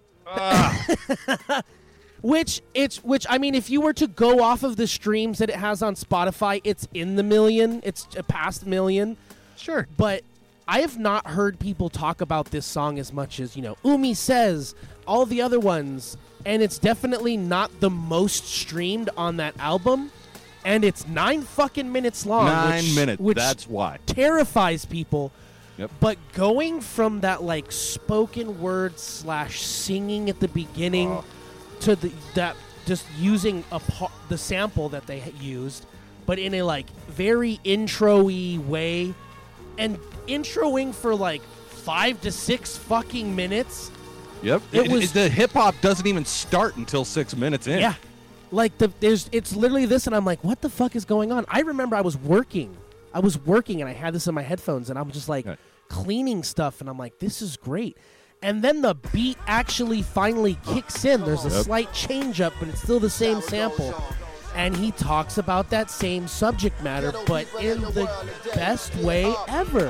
uh, Which it's which I mean, if you were to go off of the streams that it has on Spotify, it's in the million. It's a past million. sure. But I have not heard people talk about this song as much as, you know, Umi Says, all the other ones, and it's definitely not the most streamed on that album. And it's nine fucking minutes long. Nine which, minutes. Which That's why. terrifies people. Yep. But going from that like spoken word slash singing at the beginning Oh. to the that just using a pa- the sample that they had used, but in a like very intro-y way, and introing for like five to six fucking minutes. Yep. It It was- the hip hop doesn't even start until six minutes in. Yeah. Like the there's it's literally this, and I'm like, what the fuck is going on? I remember I was working. I was working and I had this in my headphones, and I was just like Right. cleaning stuff, and I'm like, this is great. And then the beat actually finally kicks in. There's a Yep. slight change up, but it's still the same sample. And he talks about that same subject matter, but in the best way ever.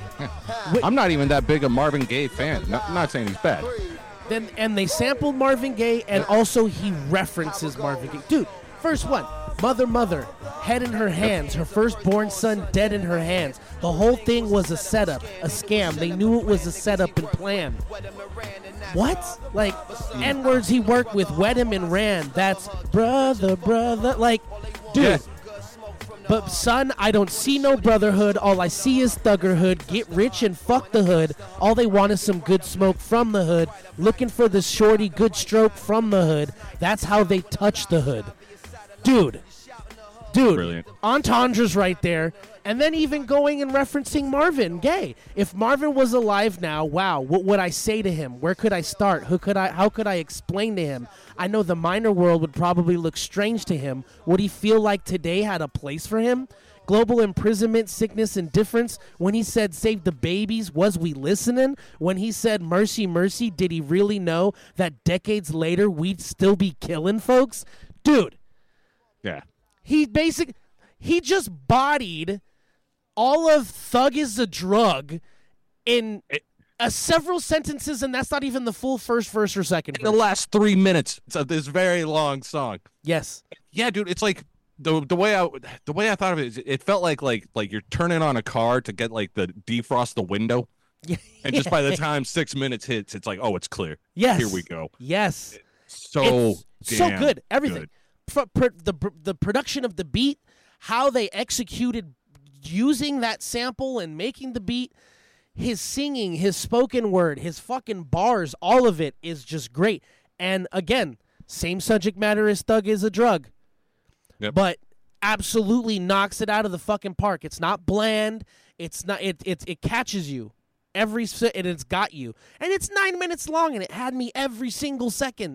Wh- I'm not even that big a Marvin Gaye fan. No, I'm not saying he's bad. Then and they sampled Marvin Gaye, and also he references Marvin Gaye. Dude, first one, Mother Mother, head in her hands, her firstborn son dead in her hands. The whole thing was a setup, a scam. They knew it was a setup and plan. What? Like, N-words he worked with, wet him and ran. That's brother, brother. Like, dude. Yeah. But son, I don't see no brotherhood. All I see is thuggerhood. Get rich and fuck the hood. All they want is some good smoke from the hood. Looking for the shorty good stroke from the hood. That's how they touch the hood. Dude. Dude. Brilliant. Entendra's right there. And then even going and referencing Marvin Gaye. If Marvin was alive now, wow, what would I say to him? Where could I start? Who could I how could I explain to him? I know the minor world would probably look strange to him. Would he feel like today had a place for him? Global imprisonment, sickness, indifference. When he said save the babies, was we listening? When he said mercy, mercy, did he really know that decades later we'd still be killing folks? Dude, Yeah. he basic he just bodied all of Thug is a Drug in uh, several sentences, and that's not even the full first verse or second In the verse. last three minutes of this very long song. Yes. Yeah, dude, it's like the the way I the way I thought of it is it felt like like like you're turning on a car to get like the defrost the window, and just by the time six minutes hits, it's like, oh, it's clear. Yes. Here we go. Yes. So It's so damn good. Everything. good. Pro- pro- the the production of the beat, how they executed using that sample and making the beat, his singing, his spoken word, his fucking bars, all of it is just great. And again, same subject matter as Thug Is a Drug. Yep. But absolutely knocks it out of the fucking park. It's not bland. It's not it it it catches you every si- and it's got you. And it's nine minutes long and it had me every single second.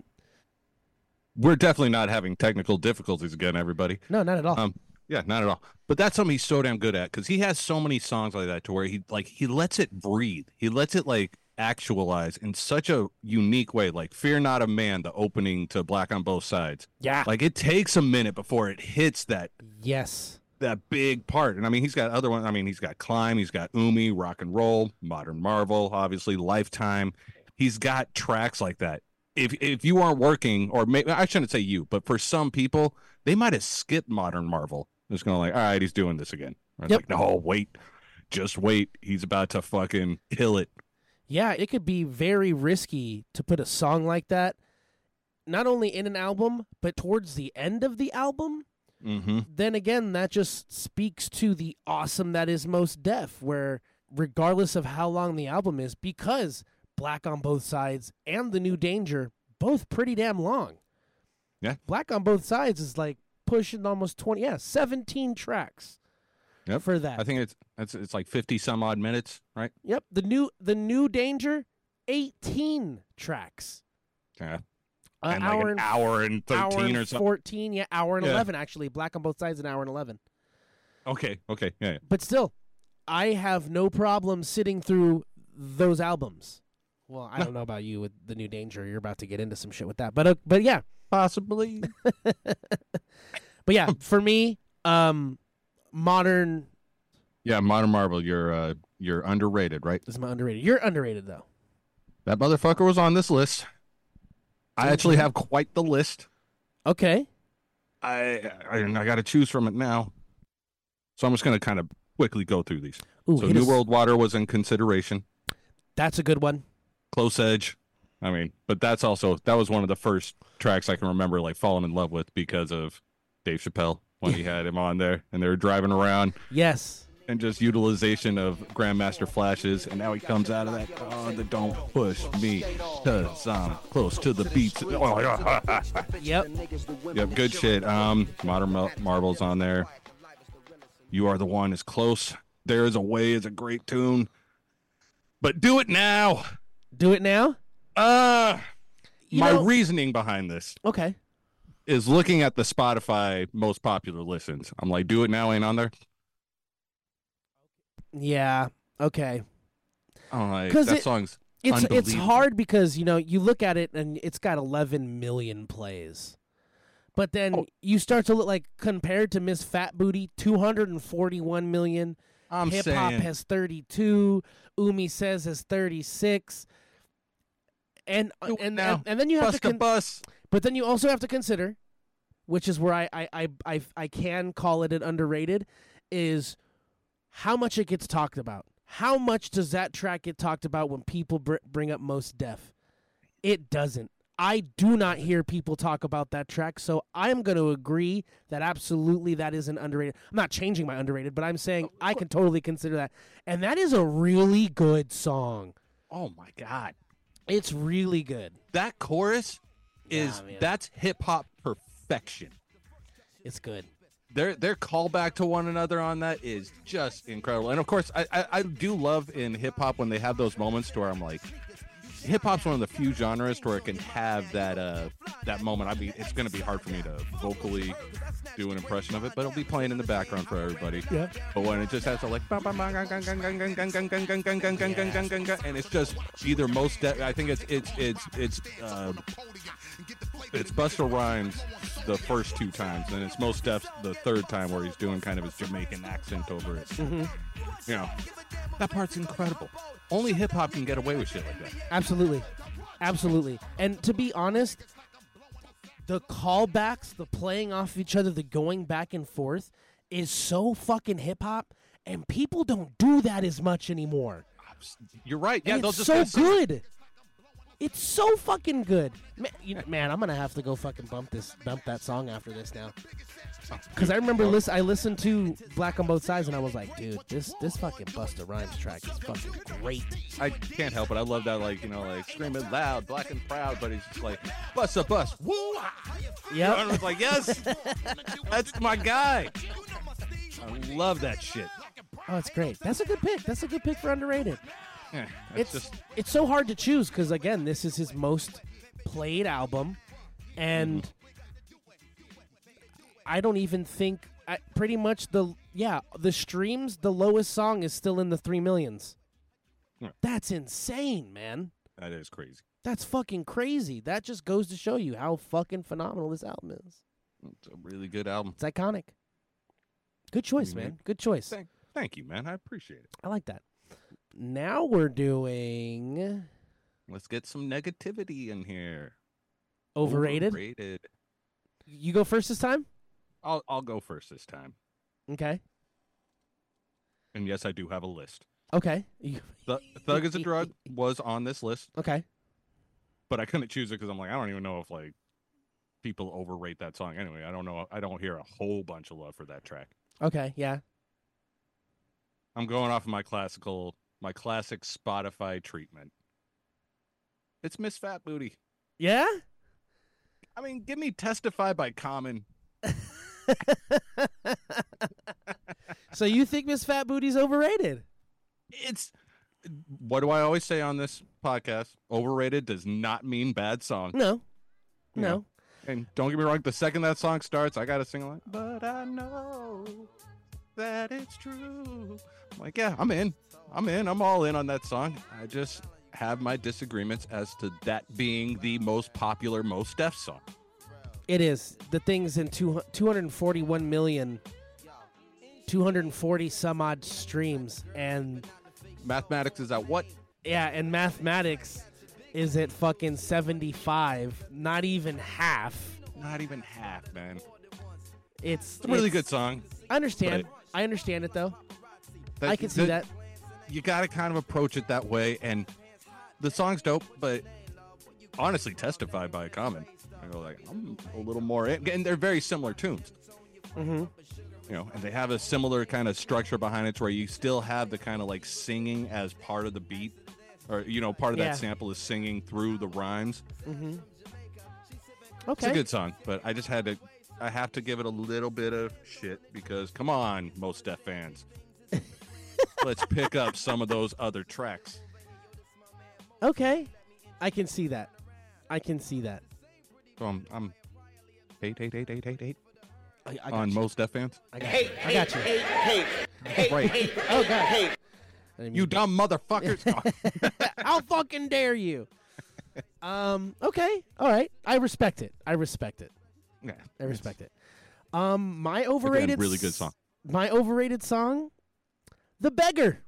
We're definitely not having technical difficulties again, everybody. No, not at all. Um, yeah, not at all. But that's something he's so damn good at because he has so many songs like that to where he like he lets it breathe. He lets it like actualize in such a unique way. Like "Fear Not a Man," the opening to "Black on Both Sides." Yeah. Like it takes a minute before it hits that Yes. that big part. And I mean, he's got other ones. I mean, he's got "Climb," he's got "Umi," "Rock and Roll," "Modern Marvel," obviously "Lifetime." He's got tracks like that. If if you aren't working, or maybe I shouldn't say you, but for some people, they might have skipped Modern Marvel. It's going to like, all right, he's doing this again. It's Yep. like, no, wait, just wait. He's about to fucking kill it. Yeah, it could be very risky to put a song like that, not only in an album, but towards the end of the album. Mm-hmm. Then again, that just speaks to the awesome that is Mos Def, where regardless of how long the album is, because Black on Both Sides and The New Danger, both pretty damn long. Yeah. Black on Both Sides is like pushing almost twenty, yeah, seventeen tracks Yep. for that. I think it's it's it's like fifty some odd minutes, right? Yep, the new the new Danger, eighteen tracks. Yeah. An and like hour an and hour and hour thirteen and or something. fourteen, yeah, hour and Yeah. eleven actually. Black on Both Sides, an hour and eleven. Okay, okay, yeah, yeah. But still, I have no problem sitting through those albums. Well, I don't know about you with the new Danger. You're about to get into some shit with that, but uh, but yeah, Possibly. but yeah, for me, um, modern Yeah, Modern Marvel, you're uh you're underrated, right? is my underrated. You're underrated though. That motherfucker was on this list. I actually have quite the list. Okay, I I, I got to choose from it now. So I'm just going to kind of quickly go through these. Ooh, So hit New us. World Water was in consideration. That's a good one. Close Edge. I mean, but that's also that was one of the first tracks I can remember like falling in love with because of Dave Chappelle when he had him on there and they were driving around Yes. and just utilization of Grandmaster Flashes, and now he comes out of that. Oh, the don't push me, cause I'm close to the beats. Oh, yeah. Yep. Yep, good shit. Um, Modern Mar- Marvel's on there. You Are the One is close. There Is a Way is a great tune, but Do It Now. Do it now. Uh You my know- reasoning behind this Okay. is looking at the Spotify most popular listens. I'm like, Do It Now ain't on there. Yeah. Okay. I'm like, 'Cause that it- song's It's it's unbelievable. hard because you know you look at it and it's got eleven million plays, but then Oh. you start to look like compared to Miss Fat Booty, two hundred and forty-one million. I'm Hip hop saying, has thirty-two. Umi Says has thirty-six. And Do it and, now. and and then you have bust to a con- bus. but then you also have to consider, which is where I I, I, I I can call it an underrated, is how much it gets talked about. How much does that track get talked about when people br- bring up Mos Def? It doesn't. I do not hear people talk about that track, so I am going to agree that absolutely that is an underrated. I'm not changing my underrated, but I'm saying I can totally consider that. And that is a really good song. Oh my god. It's really good. That chorus is Yeah, man. that's hip hop perfection. It's good. Their their callback to one another on that is just incredible. And of course, I I, I do love in hip hop when they have those moments to where I'm like, hip hop's one of the few genres where it can have that uh that moment. I mean, it's gonna be hard for me to vocally do an impression of it, but it'll be playing in the background for everybody. Yeah. But when it just has to like, and it's just either most. De- I think it's it's it's it's uh, it's Busta Rhymes the first two times, and it's Mos Def the third time where he's doing kind of his Jamaican accent over it. Mm-hmm. You know, that part's incredible. Only hip hop can get away with shit like that. Absolutely. Absolutely. And to be honest, the callbacks, the playing off each other, the going back and forth is so fucking hip hop, and people don't do that as much anymore. You're right. Yeah, And they'll it's just so kinda sing- good. It's so fucking good, man, you know, man. I'm gonna have to go fucking bump this, bump that song after this now, because I remember listen, I listened to Black on Both Sides, and I was like, dude, this this fucking Busta Rhymes track is fucking great. I can't help it. I love that, like, you know, like screaming loud, black and proud, but he's just like, bust a bus. Woo! Yep. I was like, yes, that's my guy. I love that shit. Oh, it's great. That's a good pick. That's a good pick for underrated. Yeah, It's it's just it's so hard to choose because again, this is his most played album, and I don't even think I, pretty much the yeah the streams the lowest song is still in the three millions. Yeah. That's insane, man. that is crazy. That's fucking crazy. That just goes to show you how fucking phenomenal this album is. It's a really good album. It's iconic. Good choice, Mhm. man. Good choice. Thank, thank you, man. I appreciate it. I like that. Now we're doing Let's get some negativity in here. overrated. Overrated. You go first this time? I'll I'll go first this time. Okay. And yes, I do have a list. Okay. You- Th- Thug is a Drug was on this list, okay. but I couldn't choose it because I'm like, I don't even know if like people overrate that song. Anyway, I don't know. I don't hear a whole bunch of love for that track. Okay. Yeah. I'm going off of my classical, my classic Spotify treatment. It's Miss Fat Booty. Yeah? I mean, give me Testify by Common. So you think Miss Fat Booty's overrated? It's what do I always say on this podcast? Overrated does not mean bad song. No. You No. know? And don't get me wrong, the second that song starts, I gotta sing along. But I know that it's true. I'm like, yeah, I'm in. I'm in. I'm all in on that song. I just have my disagreements as to that being the most popular Mos Def song. It is. The thing's in two, 241 million, two hundred forty some odd streams. And Mathematics is at what? yeah, and Mathematics is at fucking seventy-five. Not even half. Not even half, man. It's, It's a really it's- good song. I understand. but- I understand it, though. That- I can see that. You got to kind of approach it that way, and the song's dope. But honestly, Testify by Common, I go like, I'm a little more, in, and they're very similar tunes. Mm-hmm. You know, and they have a similar kind of structure behind it, where you still have the kind of like singing as part of the beat, or you know, part of Yeah. that sample is singing through the rhymes. Mm-hmm. It's Okay. a good song, but I just had to, I have to give it a little bit of shit because, come on, Mos Def fans. Let's pick up some of those other tracks. Okay. I can see that. I can see that. So I'm, I'm eight, eight, eight, eight, eight, eight I, I got on you. Mos Def fans. I got you. I got you. Right. Oh, God. I didn't You mean- dumb motherfuckers. How fucking dare you? Um. Okay. All right. I respect it. I respect it. Yeah, I respect it. Um. My overrated. really good s- song. My overrated song, "The Beggar."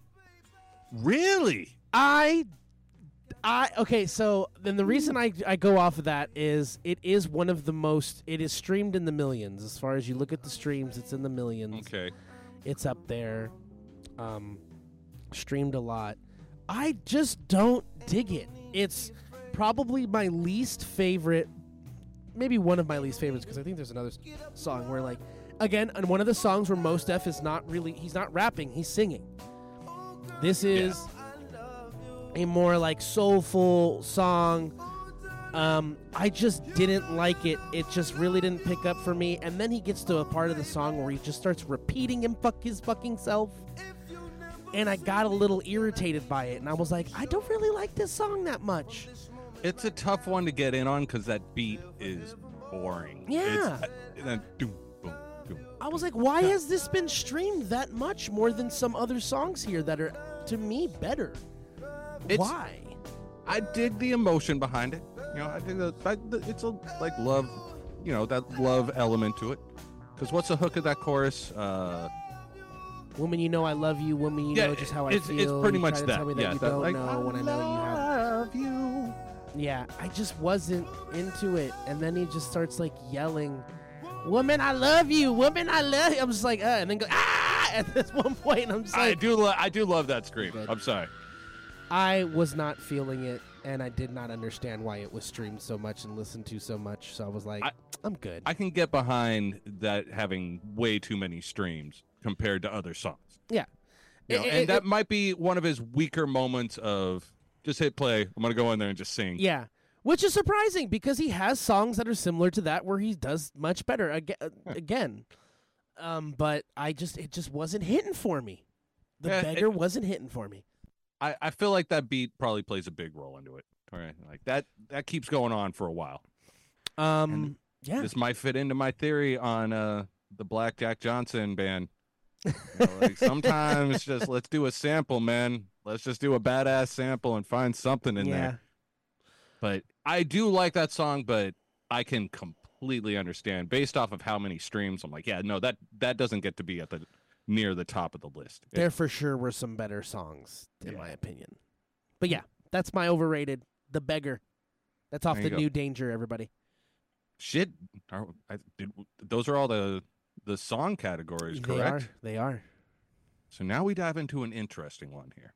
Really? I. I okay. So then the reason I I go off of that is it is one of the most. It is streamed in the millions. As far as you look at the streams, it's in the millions. Okay. It's up there. Um, streamed a lot. I just don't dig it. It's probably my least favorite, maybe one of my least favorites, because I think there's another s- song where, like, again, and one of the songs where Mos Def is not really, he's not rapping, he's singing. This is a more like soulful song. Um, I just didn't like it. It just really didn't pick up for me. And then he gets to a part of the song where he just starts repeating him fuck his fucking self. And I got a little irritated by it. And I was like, I don't really like this song that much. It's a tough one to get in on because that beat is boring. Yeah. It's, uh, and then doom, boom, doom. I was like, why has this been streamed that much more than some other songs here that are, to me, better? It's- Why? I dig the emotion behind it. You know, I think that I, the- it's a like love, you know, that love element to it. Because what's the hook of that chorus? Uh, Woman, you know I love you. Woman, you yeah, know just how I it's, feel. it's pretty You much try to that. Tell me that yeah, you that, don't like, know I when I know you have. love you. Yeah, I just wasn't into it. And then he just starts like yelling, "Woman, I love you. Woman, I love you." I'm just like, uh, and then go, ah, at this one point, and I'm just I like, do, lo- I do love that scream. Good. I'm sorry. I was not feeling it, and I did not understand why it was streamed so much and listened to so much. So I was like, I- I'm good. I can get behind that having way too many streams compared to other songs. yeah. You know, It- and it- that it- might be one of his weaker moments of just hit play. I'm going to go in there and just sing. Yeah. Which is surprising because he has songs that are similar to that where he does much better again. again. Um, but I just, it just wasn't hitting for me. The Yeah, beggar it- wasn't hitting for me. I, I feel like that beat probably plays a big role into it. All right. Like that, that keeps going on for a while. Um, yeah. This might fit into my theory on uh, the Black Jack Johnson band. You know, like sometimes just let's do a sample, man. Let's just do a badass sample and find something in yeah. there. But I do like that song, but I can completely understand based off of how many streams. I'm like, yeah, no, that that doesn't get to be at the near the top of the list. There for sure were some better songs, in Yeah. my opinion. But yeah, that's my overrated. The beggar. That's off There the you go. New Danger, everybody. Shit, are, I, did, those are all the the song categories, They correct? are. They are. So now we dive into an interesting one here.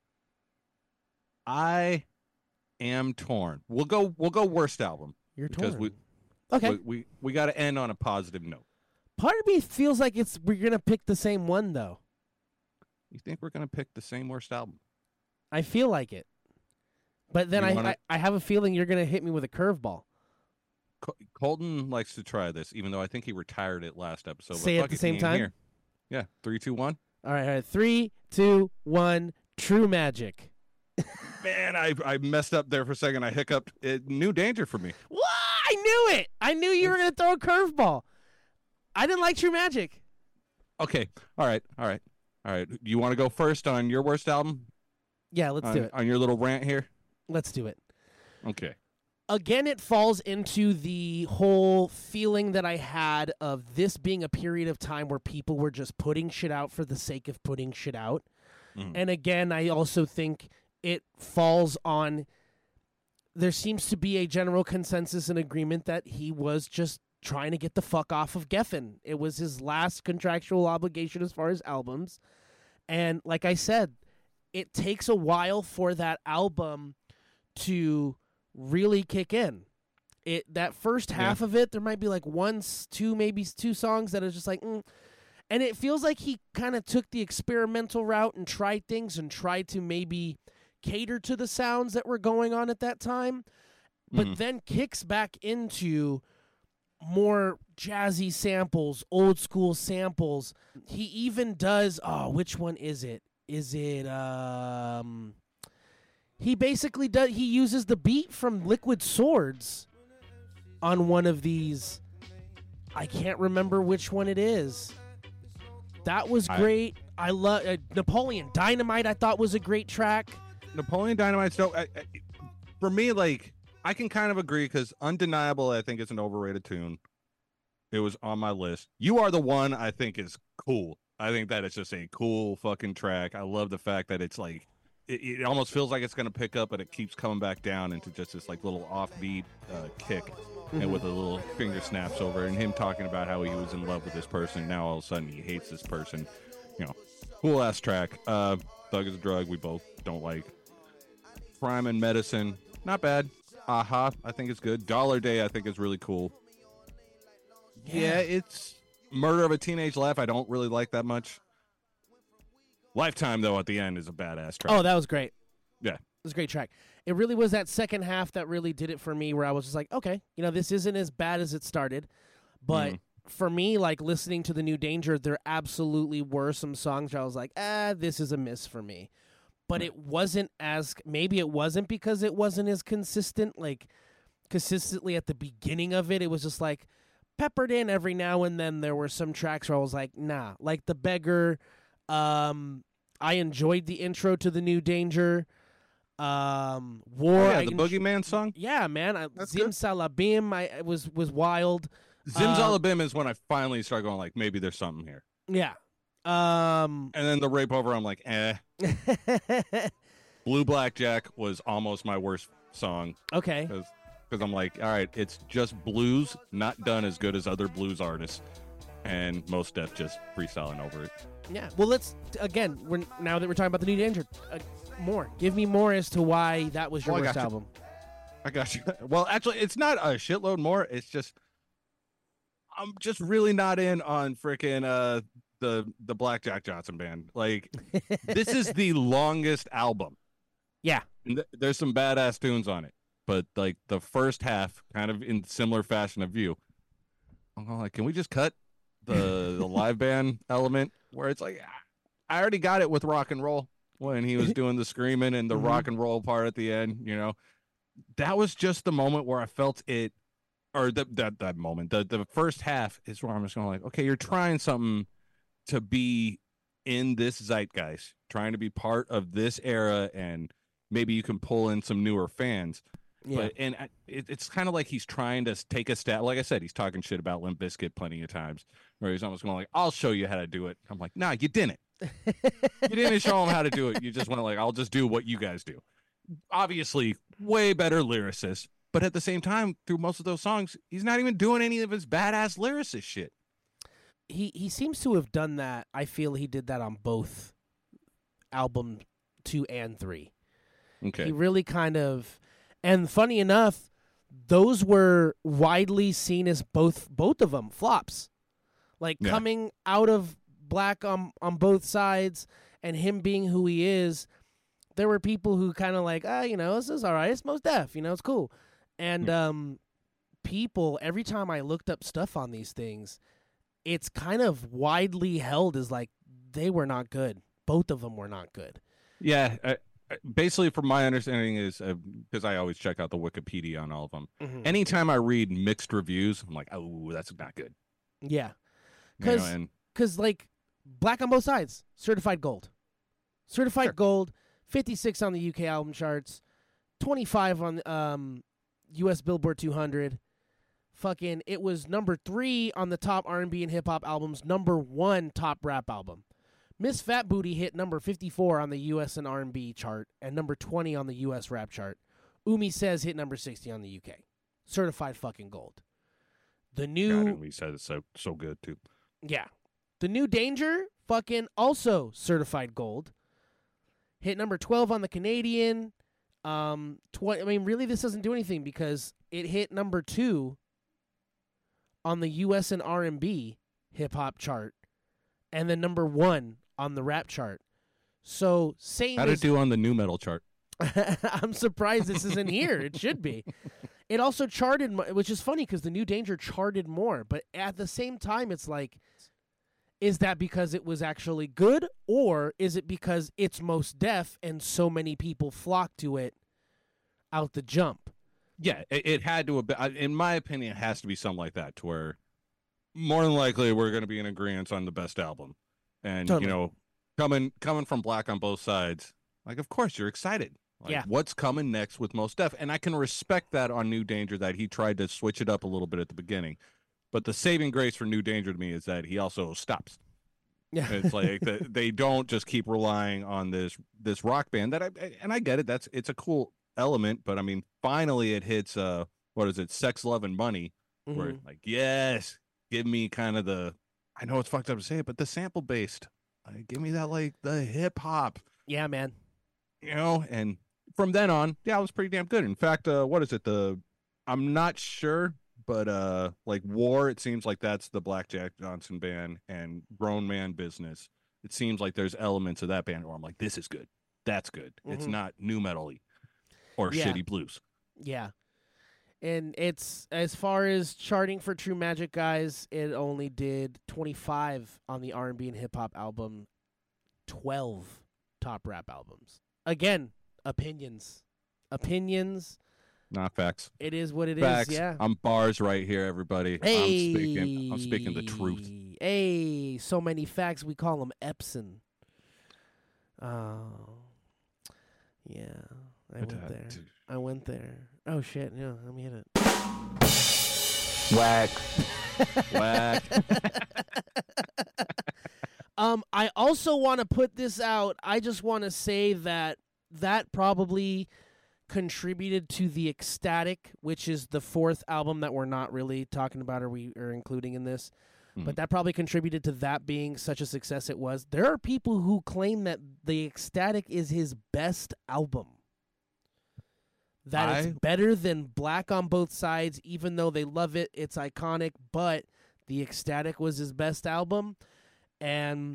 I am torn. We'll go. We'll go worst album You're because torn. we okay. we we, we got to end on a positive note. Part of me feels like it's we're gonna pick the same one though. You think we're gonna pick the same worst album? I feel like it. But then You I, wanna- I I have a feeling you're gonna hit me with a curveball. Col- Colton likes to try this, even though I think he retired it last episode. but Say it at fuck the same he ain't time? here. Yeah, three, two, one. All right, all right. Three, two, one. True Magic. Man, I I messed up there for a second. I hiccuped. It, new danger for me. What? I knew it. I knew you were gonna throw a curveball. I didn't like True Magic. Okay, all right, all right, all right. You want to go first on your worst album? Yeah, let's on, do it. on your little rant here. Let's do it. Okay. Again, it falls into the whole feeling that I had of this being a period of time where people were just putting shit out for the sake of putting shit out. Mhm. And again, I also think it falls on, there seems to be a general consensus and agreement that he was just trying to get the fuck off of Geffen. It was his last contractual obligation as far as albums. And like I said, it takes a while for that album to really kick in. It that first half Yeah. of it, there might be like one, s- two, maybe s- two songs that are just like, mm. And it feels like he kind of took the experimental route and tried things and tried to maybe cater to the sounds that were going on at that time, but Mhm. then kicks back into more jazzy samples, old school samples. He even does, oh, which one is it? Is it um he basically does he uses the beat from Liquid Swords on one of these. I can't remember which one it is. That was I- great. I, love uh, Napoleon Dynamite. I thought was a great track. Napoleon Dynamite's dope. I, I, for me, like, I can kind of agree because Undeniable, I think, is an overrated tune. It was on my list. You Are the One, I think, is cool. I think that it's just a cool fucking track. I love the fact that it's like, it, it almost feels like it's going to pick up, but it keeps coming back down into just this like little offbeat uh, kick, and with a little finger snaps over, and him talking about how he was in love with this person. Now all of a sudden he hates this person. You know, cool ass track. Uh, Thug is a Drug, we both don't like. Crime and Medicine, not bad. Aha, I think it's good. Dollar Day, I think is really cool. Yeah, it's Murder of a Teenage Laugh. I don't really like that much. Lifetime, though, at the end is a badass track. Oh, that was great. Yeah. It was a great track. It really was that second half that really did it for me, where I was just like, okay, you know, this isn't as bad as it started. But Mhm. for me, like listening to the New Danger, there absolutely were some songs where I was like, ah, this is a miss for me. But it wasn't as, maybe it wasn't because it wasn't as consistent, like consistently at the beginning of it. It was just like peppered in every now and then. There were some tracks where I was like, nah, like The Beggar. Um, I enjoyed the intro to the New Danger. Um, War. Oh, yeah, I the en- Boogeyman song. Yeah, man. I, That's Zim good. Salabim. I it was was wild. Zimzalabim is when I finally start going like, maybe there's something here. Yeah. Um. And then the Rape Over, I'm like, eh. Blue Blackjack was almost my worst song. Okay. Because I'm like, all right, it's just blues, not done as good as other blues artists. And Mos Def just freestyling over it. Yeah. Well, let's, again, we're now that we're talking about the New Danger, uh, more. Give me more as to why that was your Oh, I worst got you. album. I got you. Well, actually, it's not a shitload more. It's just, I'm just really not in on freaking uh, the, the Black Jack Johnson band. Like, this is the longest album. Yeah. And th- there's some badass tunes on it. But, like, the first half, kind of in similar fashion of you, I'm like, can we just cut the the live band element where it's like, I already got it with rock and roll when he was doing the screaming and the Mhm. rock and roll part at the end, you know. That was just the moment where I felt it, or the, that that moment, the the first half is where I'm just going like, okay, you're trying something to be in this zeitgeist, trying to be part of this era, and maybe you can pull in some newer fans. Yeah. But and I- it, it's kind of like he's trying to take a stab. Like I said, he's talking shit about Limp Bizkit plenty of times, where he's almost going like, "I'll show you how to do it." I'm like, "Nah, you didn't. You didn't show him how to do it. You just went like, I'll just do what you guys do." Obviously, way better lyricist, but at the same time, through most of those songs, he's not even doing any of his badass lyricist shit. he he seems to have done that. I feel he did that on both album two and three. Okay, He really kind of, and funny enough, those were widely seen as both both of them flops. Like Yeah. coming out of Black on on both sides, and him being who he is, there were people who kind of like, ah, you know, this is all right. It's Mos Def, you know, it's cool. And um, people, every time I looked up stuff on these things, it's kind of widely held as like they were not good. Both of them were not good. yeah. I, I- basically, from my understanding is because I always check out the Wikipedia on all of them. Mhm. Anytime I read mixed reviews, I'm like, oh, that's not good. Yeah. You know, Because and Because, like, Black on both sides, certified gold. Certified Sure. gold, fifty-six on the U K album charts, twenty-five on um, U S Billboard two hundred. Fucking, it was number three on the top R and B and hip-hop albums, number one top rap album. Miss Fat Booty hit number fifty-four on the U S and R and B chart and number twenty on the U S rap chart. Umi Says hit number sixty on the U K. Certified fucking gold. The new... God, and we said it's so so good too. Yeah. The New Danger, fucking also certified gold. Hit number twelve on the Canadian. Um, tw- I mean, really, this doesn't do anything because it hit number two on the U S and R and B hip hop chart, and then number one on the rap chart. So same. How to as- do on the new metal chart? I'm surprised this isn't here. It should be. It also charted, mo- which is funny because the New Danger charted more. But at the same time, it's like, is that because it was actually good, or is it because it's Mos Def and so many people flocked to it out the jump? Yeah, it, it had to have been, in my opinion, it has to be something like that, to where more than likely we're going to be in agreement on the best album. And, Totally. you know, coming coming from Black on both sides, like, of course, you're excited. Like, Yeah. what's coming next with Mos Def? And I can respect that on New Danger, that he tried to switch it up a little bit at the beginning. But the saving grace for New Danger to me is that he also stops. Yeah. It's like the, they don't just keep relying on this this rock band that I and I get it. That's it's a cool element, but I mean, finally it hits uh what is it, Sex, Love, and Money, where Mhm. it's like, yes, give me kind of the, I know it's fucked up to say it, but the sample based, like, give me that, like the hip hop, Yeah, man. you know. And from then on, yeah, it was pretty damn good. In fact, uh, what is it? The I'm not sure. But uh, like War, it seems like that's the Black Jack Johnson band, and Grown Man Business. It seems like there's elements of that band where I'm like, this is good, that's good. It's Mhm. not new metal-y or Yeah. shitty blues. Yeah. And it's, as far as charting for True Magic, guys, it only did twenty-five on the R and B and hip hop album, twelve top rap albums. Again, opinions. Opinions. Not facts. It is what it is. Facts. Yeah. I'm bars right here, everybody. Hey. I'm speaking. I'm speaking the truth. Hey, so many facts. We call them Epson. Oh. Yeah. I But, went uh, there. dude. I went there. Oh, shit. Yeah, let me hit it. Whack. Whack. Um, I also want to put this out. I just want to say that that probably contributed to the Ecstatic, which is the fourth album that we're not really talking about or we are including in this. Mhm. But that probably contributed to that being such a success it was. There are people who claim that the Ecstatic is his best album. That I- it's better than Black on Both Sides, even though they love it. It's iconic, but the Ecstatic was his best album. And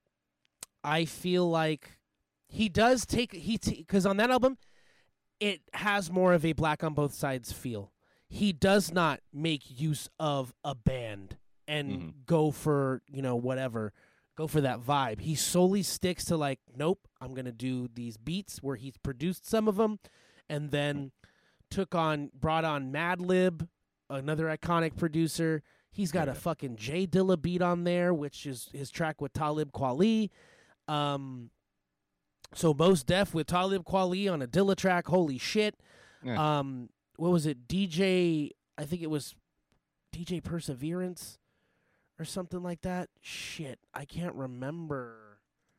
I feel like he does take he because on that album, it has more of a Black on Both Sides feel. He does not make use of a band and Mhm. go for, you know, whatever, go for that vibe. He solely sticks to like, nope, I'm going to do these beats where he's produced some of them and then took on, brought on Madlib, another iconic producer. He's got Yeah. a fucking J Dilla beat on there, which is his track with Talib Kweli. Um, so Mos Def with Talib Kweli on a Dilla track. Holy shit. Yeah. Um, what was it? D J, I think it was D J Perseverance or something like that. Shit, I can't remember.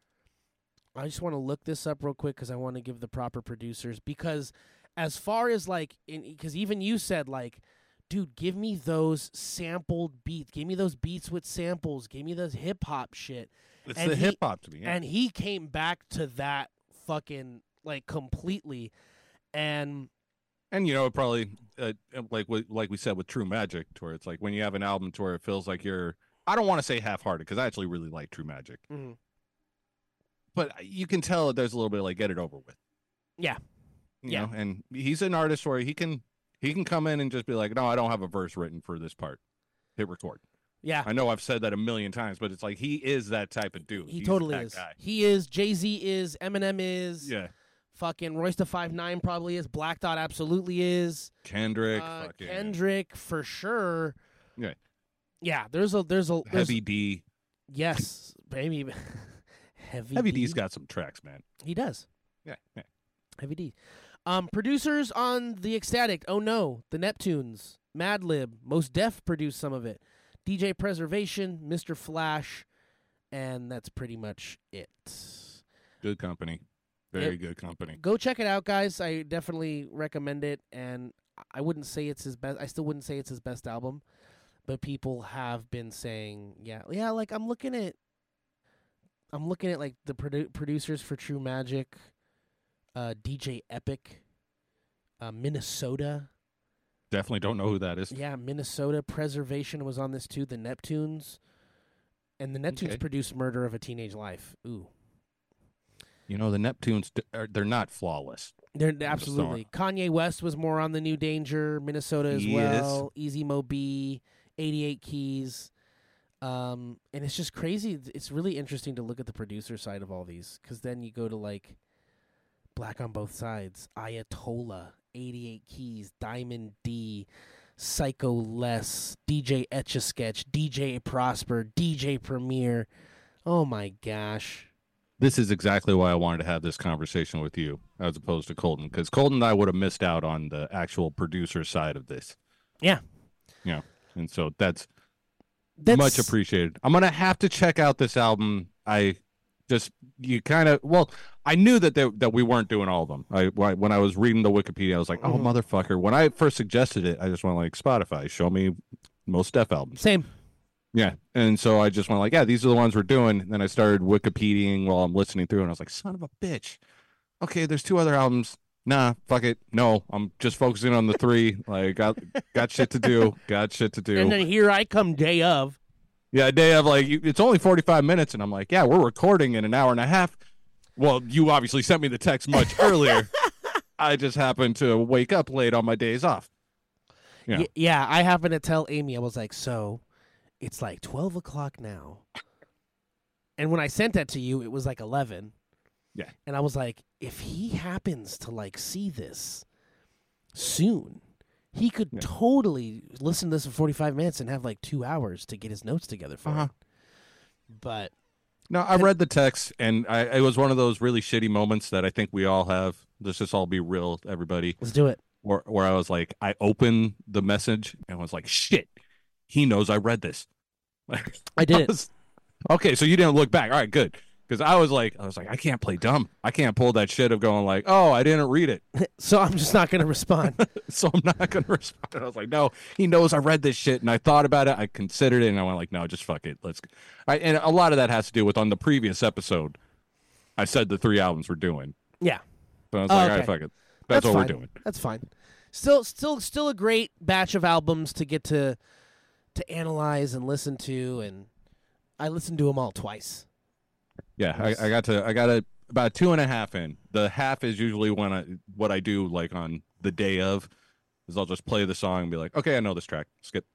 I just want to look this up real quick because I want to give the proper producers. Because as far as like, because even you said like, dude, give me those sampled beats. Give me those beats with samples. Give me those hip hop shit. It's and the he- hip hop to me. Yeah. And he came back to that fucking like completely. And And you know, probably uh, like we, like we said with True Magic, to where it's like when you have an album to where it feels like you're. I don't want to say half-hearted because I actually really like True Magic, mhm. but you can tell there's a little bit of like get it over with. Yeah. You Yeah. know? And he's an artist where he can he can come in and just be like, no, I don't have a verse written for this part. Hit record. Yeah. I know I've said that a million times, but it's like he is that type of dude. He He's totally that is. guy. He is. Jay-Z is. Eminem is. Yeah. Fucking Royce the five nine probably is. Black Dot absolutely is. Kendrick. Uh, fucking, Kendrick for sure. Yeah. Yeah. There's a. There's a. There's, Heavy D. Yes. Maybe. Heavy. Heavy D. D's got some tracks, man. He does. Yeah. Yeah. Heavy D. Um, producers on the Ecstatic. Oh no, the Neptunes, Madlib, Mos Def produced some of it. D J Preservation, Mister Flash, and that's pretty much it. Good company. Very good company. Go check it out, guys. I definitely recommend it, and I wouldn't say it's his best. I still wouldn't say it's his best album, but people have been saying, yeah, yeah. Like I'm looking at, I'm looking at like the produ- producers for True Magic, uh, D J Epic, uh, Minnesota. Definitely don't know who that is. Yeah, Minnesota Preservation was on this too. The Neptunes, and the Neptunes Okay. produced "Murder of a Teenage Life." Ooh. You know, the Neptunes, are, they're not flawless. They're absolutely. Kanye West was more on the New Danger, Minnesota as He well. Easy Mo B, eighty-eight Keys. Um, and it's just crazy. It's really interesting to look at the producer side of all these because then you go to like Black on Both Sides, Ayatollah, eighty-eight Keys, Diamond D, Psycho Les, D J Etch-a-Sketch, D J Prosper, D J Premier. Oh my gosh. This is exactly why I wanted to have this conversation with you as opposed to Colton, because Colton and I would have missed out on the actual producer side of this. Yeah. Yeah. And so that's, That's much appreciated. I'm going to have to check out this album. I just, you kind of, well, I knew that they, that we weren't doing all of them. I When I was reading the Wikipedia, I was like, oh, Mhm. motherfucker. When I first suggested it, I just went like, Spotify, show me Mos Def albums. Same. Yeah. And so I just went like, yeah, these are the ones we're doing. And then I started Wikipediaing while I'm listening through, and I was like, son of a bitch. Okay, there's two other albums. Nah, fuck it. No, I'm just focusing on the three. Like, got got shit to do. Got shit to do. And then here I come day of. Yeah, day of like, you- it's only forty-five minutes. And I'm like, yeah, we're recording in an hour and a half. Well, you obviously sent me the text much earlier. I just happened to wake up late on my days off. Yeah. Y- yeah, I happened to tell Amy, I was like, so it's like twelve o'clock now. And when I sent that to you, it was like eleven. Yeah. And I was like, if he happens to like see this soon, he could Yeah. totally listen to this for forty-five minutes and have like two hours to get his notes together for Uh-huh. it. But No, I read the text, and I, it was one of those really shitty moments that I think we all have. Let's just all be real, everybody. let's do it. Where, where I was like, I opened the message and was like, shit, he knows I read this. I did it. was- okay, so you didn't look back. All right, good. Because I was like, I was like, I can't play dumb. I can't pull that shit of going like, oh, I didn't read it, So I'm just not going to respond. so I'm not gonna respond. I was like, no, he knows I read this shit, and I thought about it, I considered it, and I went like, no, just fuck it, let's. I, and a lot of that has to do with on the previous episode, I said the three albums we're doing, Yeah. so I was Oh, like, okay. all right, fuck it, that's, what fine. we're doing. That's fine. Still, still, still a great batch of albums to get to to analyze and listen to, and I listened to them all twice. Yeah, I, I got to, I got a about two and a half in. The half is usually when I what I do like on the day of, is I'll just play the song and be like, okay, I know this track, skip.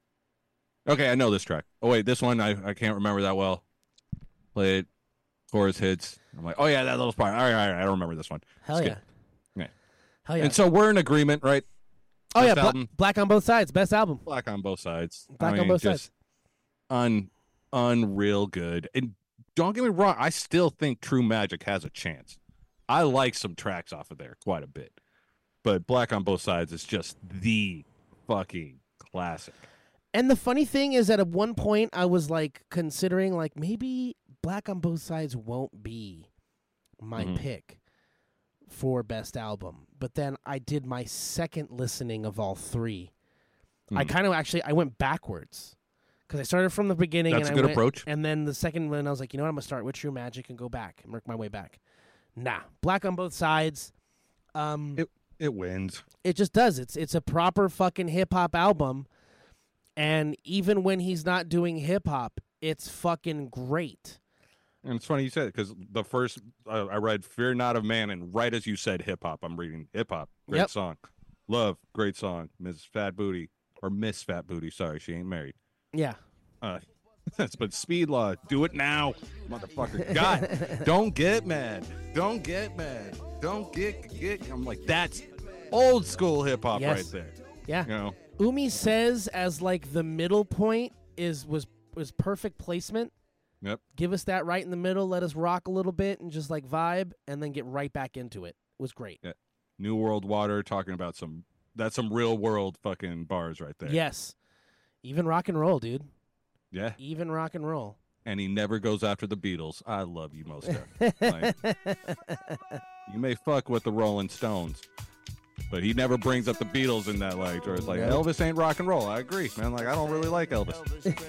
Okay, I know this track. Oh wait, this one I, I can't remember that well. Play it, chorus hits. I'm like, oh yeah, that little part. All right, all right, I don't remember this one. Hell Skip. yeah. Yeah. Hell yeah. And so we're in agreement, right? oh yeah, Best Bla- album. Black on Both Sides, best album. Black on both sides. Black I on mean, both just sides. Un, unreal good. And don't get me wrong, I still think True Magic has a chance. I like some tracks off of there quite a bit. But Black on Both Sides is just the fucking classic. And the funny thing is that at one point I was like considering like maybe Black on Both Sides won't be my Mhm. pick for best album. But then I did my second listening of all three. I Mhm. kind of actually I went backwards because I started from the beginning. That's and a I good went, approach. And then the second one I was like, you know what, I'm gonna start with True Magic and go back and work my way back. Nah, Black on Both Sides. Um, It it wins. It just does. It's it's a proper fucking hip hop album, and even when he's not doing hip hop, it's fucking great. And it's funny you said it because the first uh, I read Fear Not of Man, and right as you said hip hop, I'm reading hip hop. Great Yep. song. Love, great song. Miss Fat Booty, or Miss Fat Booty, sorry, she ain't married. Yeah, Uh, but Speed Law, do it now, motherfucker. God, don't get mad. Don't get mad. Don't get, get. I'm like, that's old school hip hop Yes. right there. yeah. You know? Umi Says as like the middle point is was was perfect placement. Yep. Give us that right in the middle. Let us rock a little bit and just like vibe, and then get right back into it. It was great. Yeah. New World Water, talking about some, that's some real world fucking bars right there. Yes, even rock and roll, dude. Yeah. Even rock and roll. And he never goes after the Beatles. I love you, Mos Def. Like, you may fuck with the Rolling Stones, but he never brings up the Beatles in that light. Or it's like, Yeah. Elvis ain't rock and roll. I agree, man. Like, I don't really like Elvis.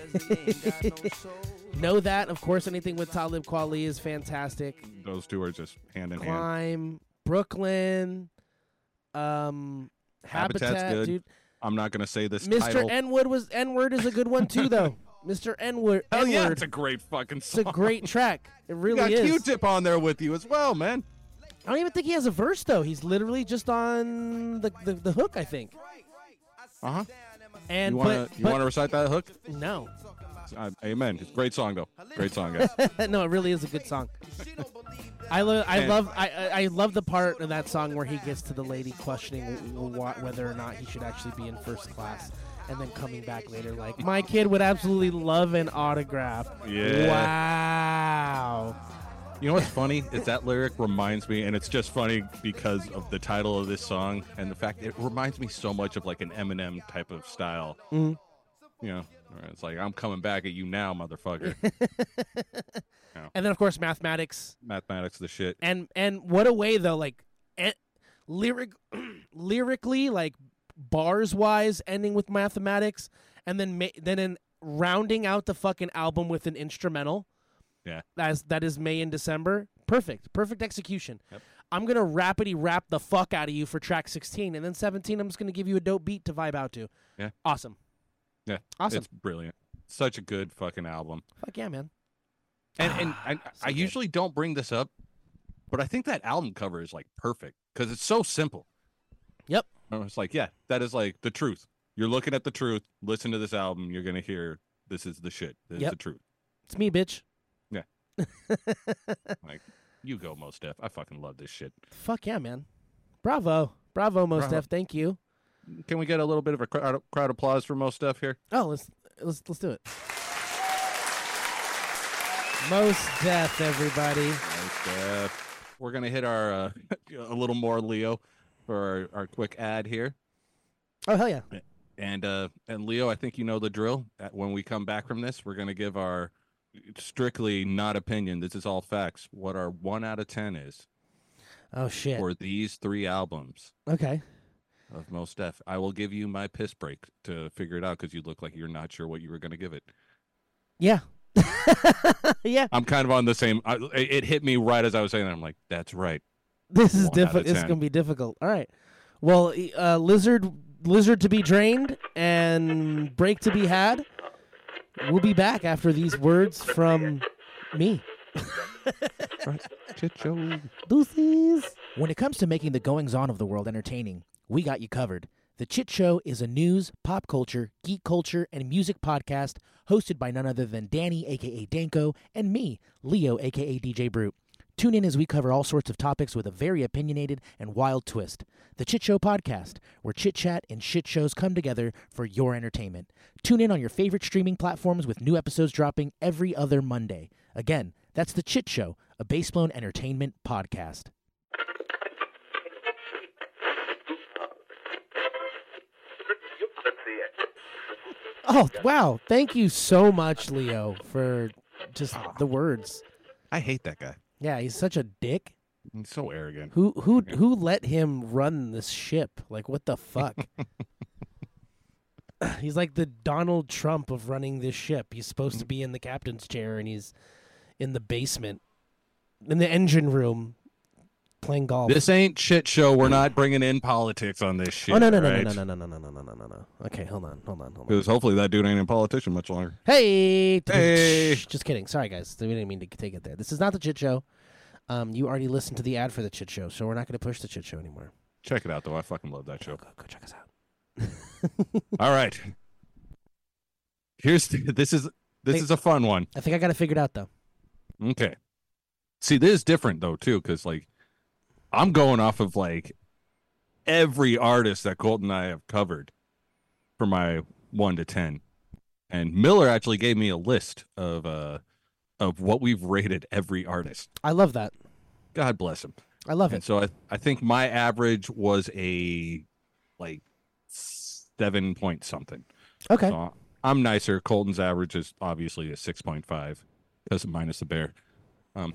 Know that, of course, anything with Talib Kweli is fantastic. Those two are just hand in hand. Climb, Brooklyn, um, Habitat's Habitat, good. dude. I'm not going to say this Mister title. N-Word was N-Word is a good one too, though. Mister N-Word, Hell yeah, N-Word, it's a great fucking it's a song. great track. It You really got is. Q-Tip on there with you as well, man. I don't even think he has a verse though. He's literally just on the the, the hook, I think. Uh huh. And You want to but, you but want to recite that hook? no, Uh, amen. It's a great song though. Great song, guys. no, it really is a good song. I lo- I And- love I, I I love the part of that song where he gets to the lady questioning wh- whether or not he should actually be in first class, and then coming back later like, my kid would absolutely love an autograph. Yeah. Wow. You know what's funny is that lyric reminds me, and it's just funny because of the title of this song and the fact it reminds me so much of like an Eminem type of style. Mhm. You know, where it's like, I'm coming back at you now, motherfucker. And then of course mathematics. Mathematics, the shit. And and what a way though, like eh, lyric lyrically, like bars wise, ending with mathematics, and then ma- then in rounding out the fucking album with an instrumental. Yeah. As that is May and December. Perfect. Perfect execution. Yep. I'm gonna rapidy rap the fuck out of you for track sixteen, and then seventeen I'm just gonna give you a dope beat to vibe out to. Yeah. Awesome. Yeah. Awesome. It's brilliant. Such a good fucking album. Fuck yeah, man. And and I, I good. usually don't bring this up, but I think that album cover is like perfect because it's so simple. Yep. I was like, yeah, that is like the truth. You're looking at the truth. Listen to this album. You're gonna hear this is the shit. This Yep. is the truth. It's me, bitch. Like, you go, Mos Def. I fucking love this shit. Fuck yeah, man. Bravo. Bravo, Mos Bravo. Def. Thank you. Can we get a little bit of a crowd, crowd applause for Mos Def here? Oh, let's let's let's do it. Mos Def, everybody. Mos Def. We're gonna hit our uh, a little more Leo for our, our quick ad here. Oh hell yeah. And uh, and Leo, I think you know the drill. That when we come back from this, we're gonna give our strictly not opinion. This is all facts. What our one out of ten is Oh shit. for these three albums Okay. of Mos Def. I will give you my piss break to figure it out because you look like you're not sure what you were going to give it. Yeah. Yeah. I'm kind of on the same. I, it hit me right as I was saying that. I'm like, that's right. This is One out of difficult. This is ten. gonna be difficult. All right. Well, uh, lizard, lizard to be drained, and break to be had. We'll be back after these words from me. Chit show. Deuces. When it comes to making the goings-on of the world entertaining, we got you covered. The Chit Show is a news, pop culture, geek culture, and music podcast hosted by none other than Danny, a k a. Danko, and me, Leo, a k a. D J Brute. Tune in as we cover all sorts of topics with a very opinionated and wild twist. The Chit Show Podcast, where chit-chat and shit shows come together for your entertainment. Tune in on your favorite streaming platforms with new episodes dropping every other Monday. Again, that's The Chit Show, a Baseblown Entertainment podcast. Oh, wow. Thank you so much, Leo, for just the words. I hate that guy. Yeah, he's such a dick. He's so arrogant. Who who who let him run this ship? Like, what the fuck? He's like the Donald Trump of running this ship. He's supposed to be in the captain's chair, and he's in the basement, in the engine room, playing golf. This ain't shit show. We're not bringing in politics on this shit. oh no no no, right? no no no no no no no no no no. Okay, hold on hold on hold on. Because hopefully that dude ain't a politician much longer. Hey, Hey. just kidding. Sorry guys, we didn't mean to take it there. This is not the Chit Show. Um, you already listened to the ad for the Chit Show, so we're not going to push the Chit Show anymore. Check it out, though. I fucking love that show. Go, go check us out. All right. Here's the, this is this Hey. is a fun one. I think I got it figured out though. Okay. See, this is different though too, because like I'm going off of like every artist that Colton and I have covered for my one to ten, and Miller actually gave me a list of uh of what we've rated every artist. I love that. God bless him. I love And it. so I I think my average was a like seven point something. Okay. So I'm nicer. Colton's average is obviously a six point five because minus the bear. Um,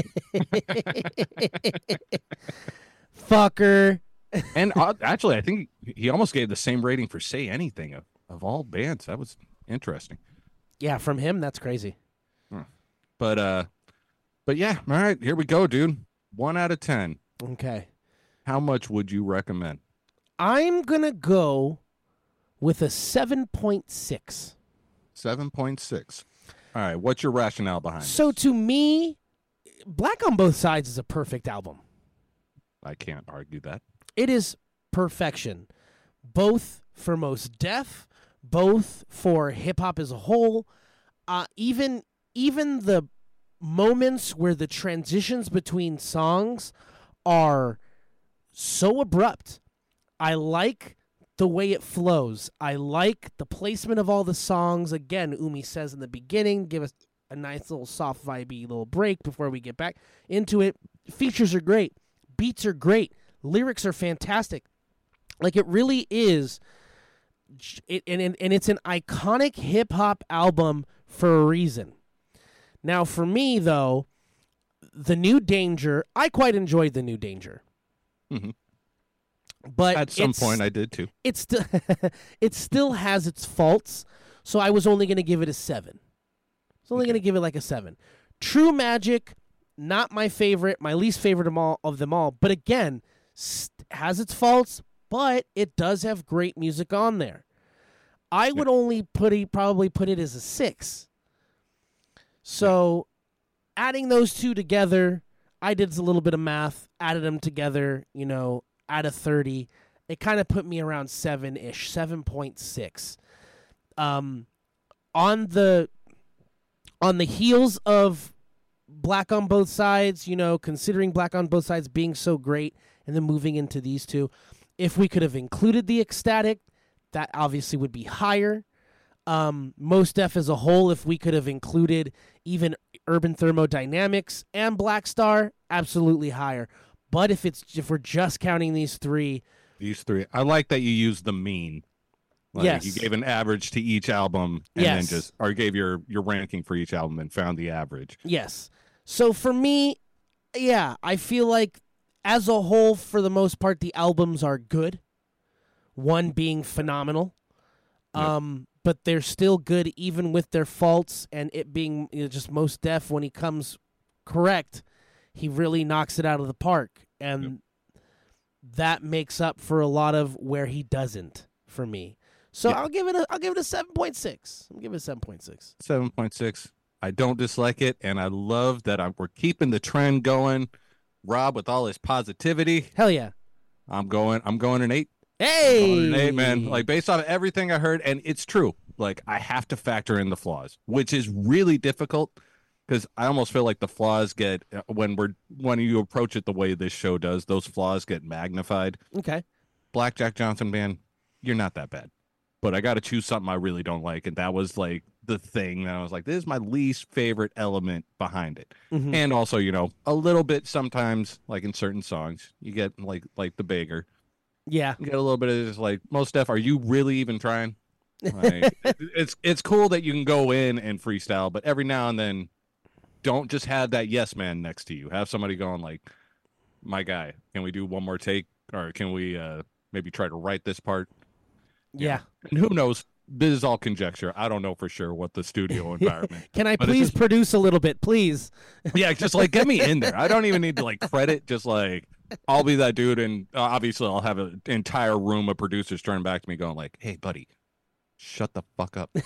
Fucker. and uh, actually, I think he almost gave the same rating for Say Anything of, of all bands. That was interesting. Yeah, from him, that's crazy. But uh, but yeah, all right, here we go, dude. One out of ten. Okay. How much would you recommend? I'm going to go with a seven point six. Seven point six. All right, what's your rationale behind So this? to me, Black on Both Sides is a perfect album. I can't argue that. It is perfection, both for Mos Def, both for hip hop as a whole. Uh, even even the moments where the transitions between songs are so abrupt. I like the way it flows. I like the placement of all the songs. Again, Umi says in the beginning, give us a nice little soft vibey little break before we get back into it. Features are great. Beats are great. Lyrics are fantastic. Like, it really is. It, and, and, and it's an iconic hip-hop album for a reason. Now, for me, though, The New Danger, I quite enjoyed The New Danger. Mhm. But At some it's- point, I did too. it still it still has its faults, so I was only going to give it a seven. I was only Okay. going to give it like a seven. True Magic, not my favorite, my least favorite of all of them all. But again, st- has its faults, but it does have great music on there. I would only put it probably put it as a six. So, adding those two together, I did a little bit of math, added them together, you know, out of thirty. It kind of put me around seven-ish, seven point six. Um, on the on the heels of Black on Both Sides, you know, considering Black on Both Sides being so great, and then moving into these two, if we could have included the Ecstatic, that obviously would be higher. Um, Mos Def as a whole, if we could have included even Urban Thermodynamics and Black Star, absolutely higher. But if it's if we're just counting these three, These three. I like that you use the mean. Like Yes. you gave an average to each album and Yes. then just or gave your your ranking for each album and found the average. Yes. So for me, yeah, I feel like as a whole, for the most part, the albums are good. One being phenomenal. Yep. Um, but they're still good even with their faults, and it being, you know, just Mos Def when he comes correct, he really knocks it out of the park. And Yep. that makes up for a lot of where he doesn't for me. So Yeah. I'll give it a I'll give it a seven point six. I'll give it a seven point six. seven point six. I don't dislike it, and I love that I'm, we're keeping the trend going. Rob with all his positivity. Hell yeah. I'm going I'm going an eight. Hey, Going an eight, man. Like based off everything I heard, and it's true. Like I have to factor in the flaws, which is really difficult because I almost feel like the flaws get when we're when you approach it the way this show does, those flaws get magnified. Okay. Blackjack Johnson band, you're not that bad. But I got to choose something I really don't like, and that was like the thing that I was like, this is my least favorite element behind it. Mhm. And also, you know, a little bit sometimes, like in certain songs, you get like like the Beggar, Yeah. you get a little bit of just like, Mos Def, are you really even trying? Like, it- it's it's cool that you can go in and freestyle, but every now and then, don't just have that yes man next to you. Have somebody going like, my guy, can we do one more take, or can we uh, maybe try to write this part? Yeah. And who knows? This is all conjecture. I don't know for sure what the studio environment. Can I But it's please just- produce a little bit, please? Yeah, just like get me in there. I don't even need to like credit. Just like I'll be that dude, and uh, obviously I'll have an entire room of producers turning back to me, going like, "Hey, buddy, shut the fuck up."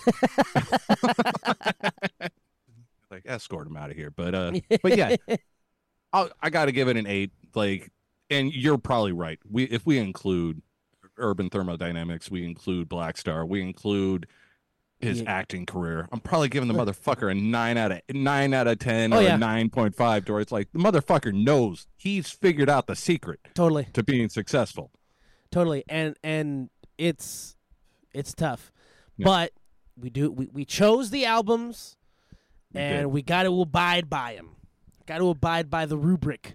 Like escort him out of here. But uh, but yeah, I'll, I got to give it an eight. Like, and you're probably right. We if we include Urban Thermodynamics, we include Black Star, we include his Yeah. acting career. I'm probably giving the motherfucker a nine out of nine out of ten Oh, or yeah. a nine point five. To where it's like the motherfucker knows he's figured out the secret Totally. to being successful. Totally. And and it's it's tough. Yeah. But we do we, we chose the albums We and did. we got to abide by them. Got to abide by the rubric.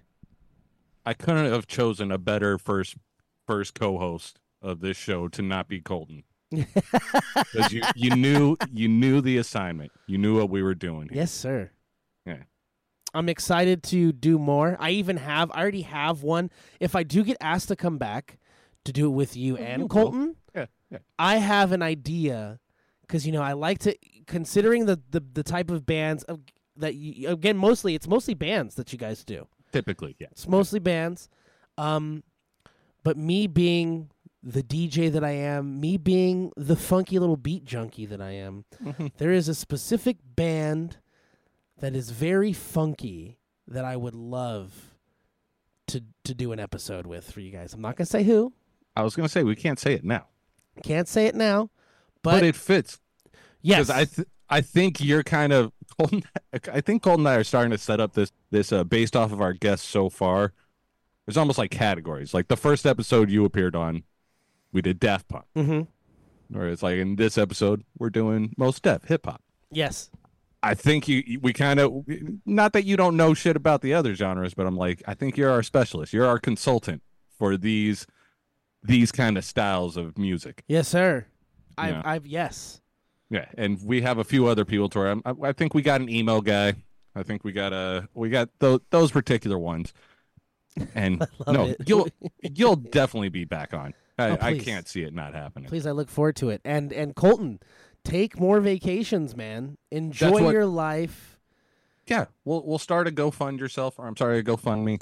I couldn't have chosen a better first first co-host of this show to not be Colton. Because you, you knew you knew the assignment. You knew what we were doing here. Yes, sir. Yeah. I'm excited to do more. I even have I already have one. If I do get asked to come back to do it with you and you will. Colton, Yeah, yeah. I have an idea because you know I like to considering the the, the type of bands of, that you, again mostly it's mostly bands that you guys do. Typically, yeah. It's mostly bands, um, but me being the D J that I am, me being the funky little beat junkie that I am, there is a specific band that is very funky that I would love to to do an episode with for you guys. I'm not gonna say who. I was gonna say we can't say it now, Can't say it now, but, but, it fits. yes, Because I th- I think you're kind of Colton. I think Colton and I are starting to set up this this uh, based off of our guests so far. There's almost like categories. Like the first episode you appeared on, we did Daft Punk. Mm-hmm. Or it's like in this episode we're doing Mos Def, hip hop. Yes, I think you we kind of not that you don't know shit about the other genres, but I'm like I think you're our specialist. You're our consultant for these these kind of styles of music. yes, sir. I've, Yeah. I've yes. Yeah, and we have a few other people to our. I, I think we got an email guy. I think we got a we got those those particular ones. And love no, it. you'll you'll definitely be back on. I, Oh, I please. can't see it not happening. Please, I look forward to it. And and Colton, take more vacations, man. Enjoy what- your life. Yeah, we'll we'll start a GoFund yourself, or I'm sorry, a GoFundMe,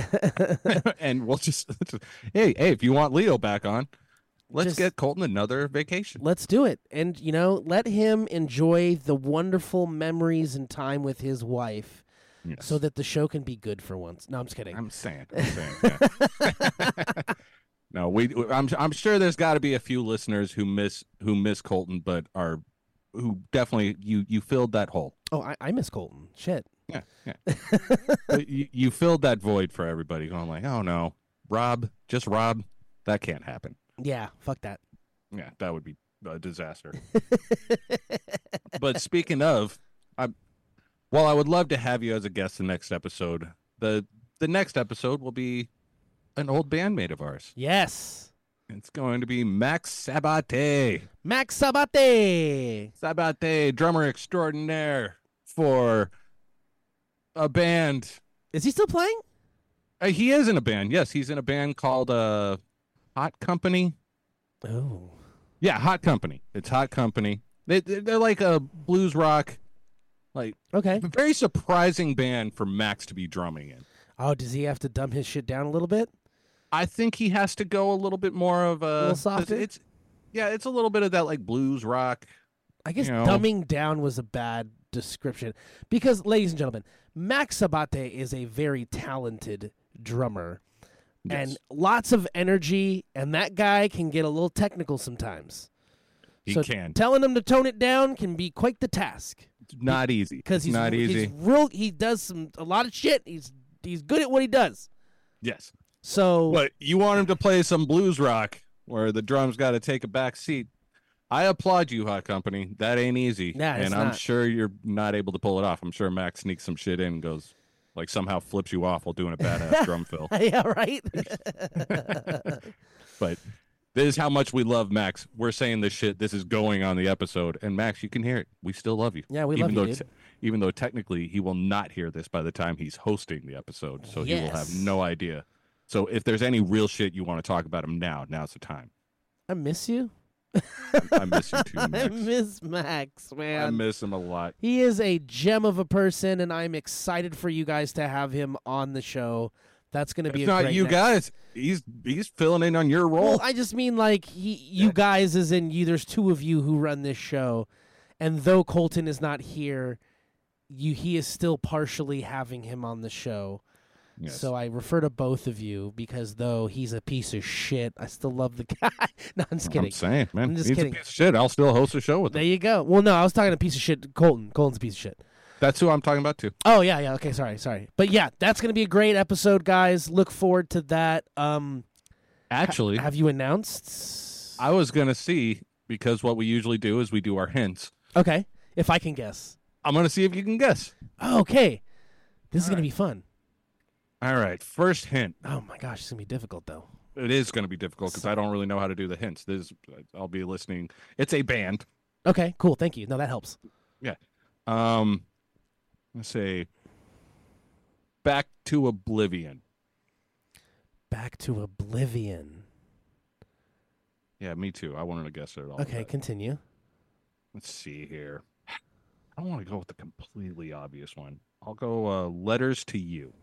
and we'll just hey hey if you want Leo back on, let's Just- get Colton another vacation. Let's do it. And you know, let him enjoy the wonderful memories and time with his wife, Yes. so that the show can be good for once. No, I'm just kidding. I'm saying, I'm saying. Yeah. No, we. I'm. I'm sure there's got to be a few listeners who miss who miss Colton, but are who definitely you you filled that hole. Oh, I, I miss Colton. Shit. Yeah, yeah. But you, you filled that void for everybody. Going like, oh no, Rob, just Rob, that can't happen. Yeah, fuck that. Yeah, that would be a disaster. But speaking of, I, while I would love to have you as a guest the next episode, the the next episode will be an old bandmate of ours. Yes. It's going to be Max Sabate. Max Sabate. Sabate, drummer extraordinaire for a band. Is he still playing? Uh, he is in a band. Yes, he's in a band called uh, Hot Company. Oh. Yeah, Hot Company. It's Hot Company. They, they're like a blues rock, like Okay. very surprising band for Max to be drumming in. Oh, does he have to dumb his shit down a little bit? I think he has to go a little bit more of a, A little softer? It's, yeah, it's a little bit of that like blues rock. I guess You know. dumbing down was a bad description because, ladies and gentlemen, Max Sabate is a very talented drummer and Yes. lots of energy, and that guy can get a little technical sometimes. He so can. telling him to tone it down can be quite the task It's not easy. because It's he's not easy. He's real. He does some a lot of shit. He's he's good at what he does. Yes. So But you want him to play some blues rock where the drums got to take a back seat. I applaud you, Hot Company. That ain't easy. Yeah, it's and I'm not. sure you're not able to pull it off. I'm sure Max sneaks some shit in and goes, like, somehow flips you off while doing a badass drum fill. yeah, right. But this is how much we love Max. We're saying this shit. This is going on the episode. And Max, you can hear it. We still love you. Yeah, we even love though you, dude. te- even though technically he will not hear this by the time he's hosting the episode. So he will have Yes. no idea. So if there's any real shit you want to talk about him now, now's the time. I miss you. I miss you too, I Max. miss Max, I man. miss him a lot. He is a gem of a person, and I'm excited for you guys to have him on the show. That's going to be It's a not great you next- guys. He's he's filling in on your role. Well, I just mean like he, you guys, as in you. There's two of you who run this show, and though Colton is not here, you he is still partially having him on the show. Yes. So I refer to both of you because though he's a piece of shit, I still love the guy. No, I'm just kidding. I'm saying, man, I'm just he's kidding. a piece of shit. I'll still host a show with There him. you go. Well, no, I was talking a piece of shit. Colton. Colton's a piece of shit. That's who I'm talking about too. Oh yeah, yeah. Okay, sorry, sorry. But yeah, that's gonna be a great episode, guys. Look forward to that. Um, Actually, have you announced? I was gonna see because what we usually do is we do our hints. Okay, if I can guess. I'm gonna see if you can guess. Oh, okay, this is All gonna be fun. All right, first hint. Oh my gosh, it's gonna be difficult though. It is going to be difficult because I don't really know how to do the hints. This is, I'll be listening. It's a band. Okay, cool. Thank you. No, that helps. Yeah. Um, let's say Back to Oblivion. Back to Oblivion. Yeah, me too. I wanted to guess it all. Okay, but continue. let's see here. I don't want to go with the completely obvious one. I'll go uh, Letters to You.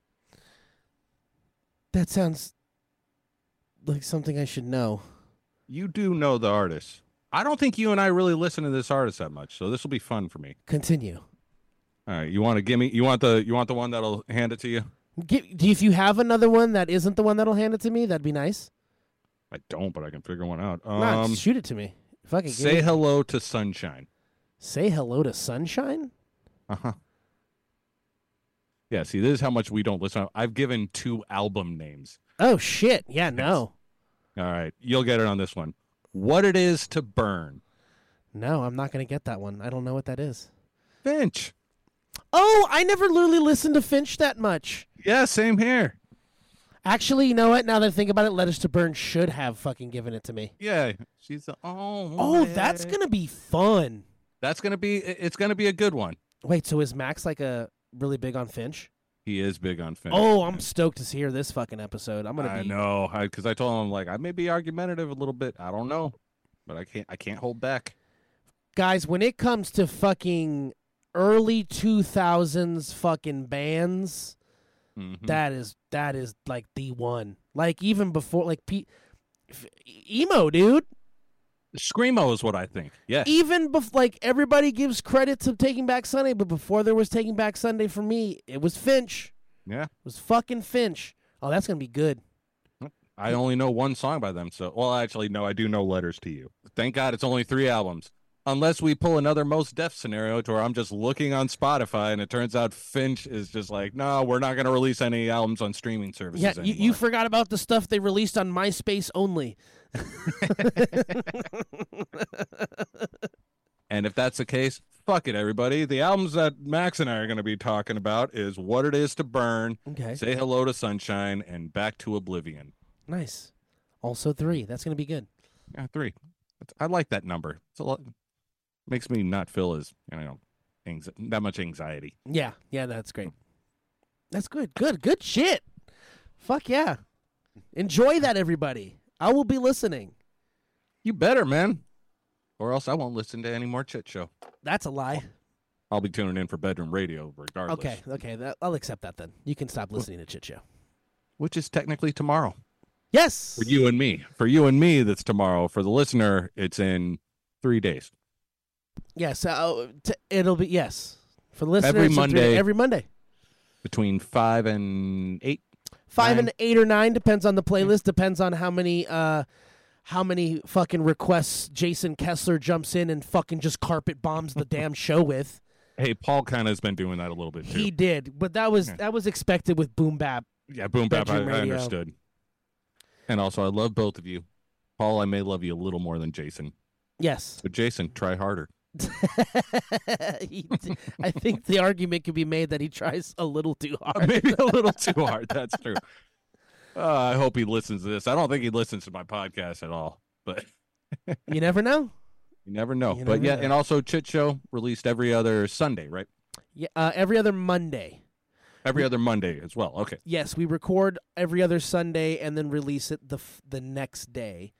That sounds like something I should know. You do know the artist. I don't think you and I really listen to this artist that much, so this will be fun for me. Continue. All right, you want to give me? You want the? You want the one that'll hand it to you? Gi- do you- if you have another one that isn't the one that'll hand it to me, that'd be nice. I don't, but I can figure one out. Nah, Um, just shoot it to me. Fucking say hello to Sunshine. Say hello to Sunshine. Uh huh. Yeah. See, this is how much we don't listen. I've given two album names. Oh shit! Yeah, no, All right, you'll get it on this one. What It Is to Burn. no, I'm not gonna get that one. I don't know what that is. Finch. Oh, I never really listened to Finch that much. Yeah, same here. Actually, you know what? Now that I think about it, Letters to Burn should have fucking given it to me. Yeah, she's the oh. Oh, that's gonna be fun. That's gonna be. It's gonna be a good one. Wait, so is Max like a really big on Finch? He is big on Finch. Oh, I'm stoked to hear this fucking episode. I'm gonna I be. know, because I, I told him like I may be argumentative a little bit. I don't know, but I can't. I can't hold back. Guys, when it comes to fucking early two thousands fucking bands, Mhm. that is that is like the one. Like even before, like P- f- emo, dude. Screamo is what I think. Yeah. Even bef- like everybody gives credit to Taking Back Sunday, but before there was Taking Back Sunday for me, it was Finch. Yeah. It was fucking Finch. Oh, that's gonna be good. I only know one song by them. So, well, actually, no, I do know Letters to You. Thank God it's only three albums. Unless we pull another Most Def scenario to where I'm just looking on Spotify and it turns out Finch is just like, no, we're not going to release any albums on streaming services Yeah, you, anymore. you forgot about the stuff they released on MySpace only. And if that's the case, fuck it, everybody. The albums that Max and I are going to be talking about is What It Is to Burn, Okay, Say Hello to Sunshine, and Back to Oblivion. nice. Also three. That's going to be good. Yeah, three. That's, I like that number. It's a lot. Makes me not feel as you know, anxi- that much anxiety. Yeah, yeah, that's great. That's good. Good, good shit. Fuck yeah. Enjoy that, everybody. I will be listening. You better, man. Or else I won't listen to any more Chit Show. That's a lie. I'll be tuning in for bedroom radio regardless. Okay, okay. That, I'll accept that then. You can stop listening to Chit Show. Which is technically tomorrow. Yes. For you and me. For you and me, that's tomorrow. For the listener, it's in three days. Yes. Uh, t- it'll be, yes. For the listeners, Every it's in three- Monday. Every Monday. Between five and eight. Five nine. and eight or nine depends on the playlist. Depends on how many, uh, how many fucking requests Jason Kessler jumps in and fucking just carpet bombs the damn show with. Hey, Paul kind of has been doing that a little bit too. He did, but that was Yeah. that was expected with Boom Bap. Yeah, boom, bap. I, Bedroom I radio. understood. And also, I love both of you. Paul, I may love you a little more than Jason. Yes. But Jason, try harder. He d- I think the argument could be made that he tries a little too hard. Maybe a little too hard. That's true. Uh, I hope he listens to this. I don't think he listens to my podcast at all, but You never know. you never know. You but never yeah, know. and also Chit Show released every other Sunday, right? Yeah, uh, every other Monday. Every other Monday as well. Okay. Yes, we record every other Sunday and then release it the f- the next day.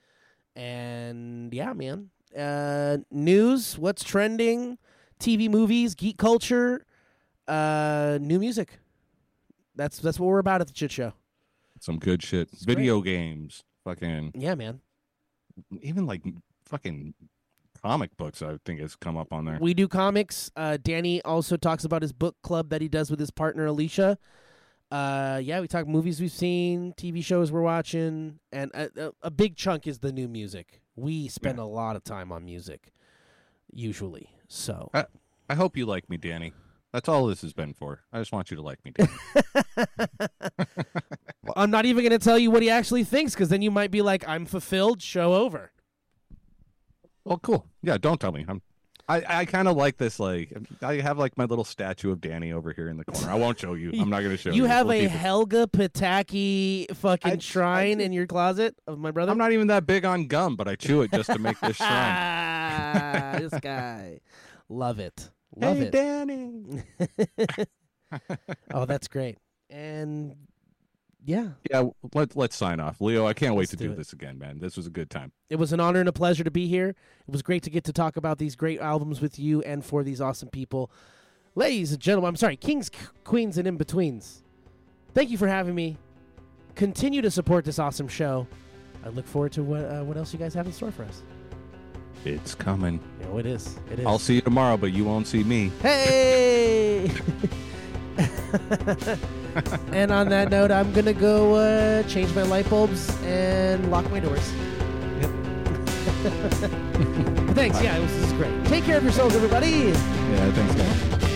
And yeah, man. Uh, news, what's trending, T V, movies, geek culture, uh, new music. That's that's what we're about at the Chit Show. Some good shit. It's Video games. Fucking, Yeah, man. even like fucking comic books, I think has come up on there. We do comics. Uh, Danny also talks about his book club that he does with his partner Alicia. Uh, yeah, we talk movies we've seen, T V shows we're watching, and a, a, a big chunk is the new music. We spend Yeah. a lot of time on music, usually. So I, I hope you like me, Danny. That's all this has been for. I just want you to like me, Danny. Well, I'm not even going to tell you what he actually thinks, because then you might be like, "I'm fulfilled. Show over." Well, cool. Yeah, don't tell me. I'm. I, I kind of like this. Like, I have like my little statue of Danny over here in the corner. I won't show you. I'm not going to show you. You have We'll a keep it- Helga Pataki fucking I- I shrine do. in your closet of my brother. I'm not even that big on gum, but I chew it just to make this shrine. Ah, this guy. Love it. Love hey, it. Danny. Oh, that's great. And yeah, Yeah, let, let's sign off. Leo, I can't wait Let's to do do it. this again, man. This was a good time. it was an honor and a pleasure to be here. It was great to get to talk about these great albums with you and for these awesome people. Ladies and gentlemen, I'm sorry, kings, c- queens, and in-betweens, thank you for having me. Continue to support this awesome show. I look forward to what uh, what else you guys have in store for us. It's coming. You know, it is. It is. I'll see you tomorrow, but you won't see me. Hey! And on that note, I'm going to go uh, change my light bulbs and lock my doors. Yep. Thanks. Yeah, it was, this is great. Take care of yourselves, everybody. Yeah, thanks, guys.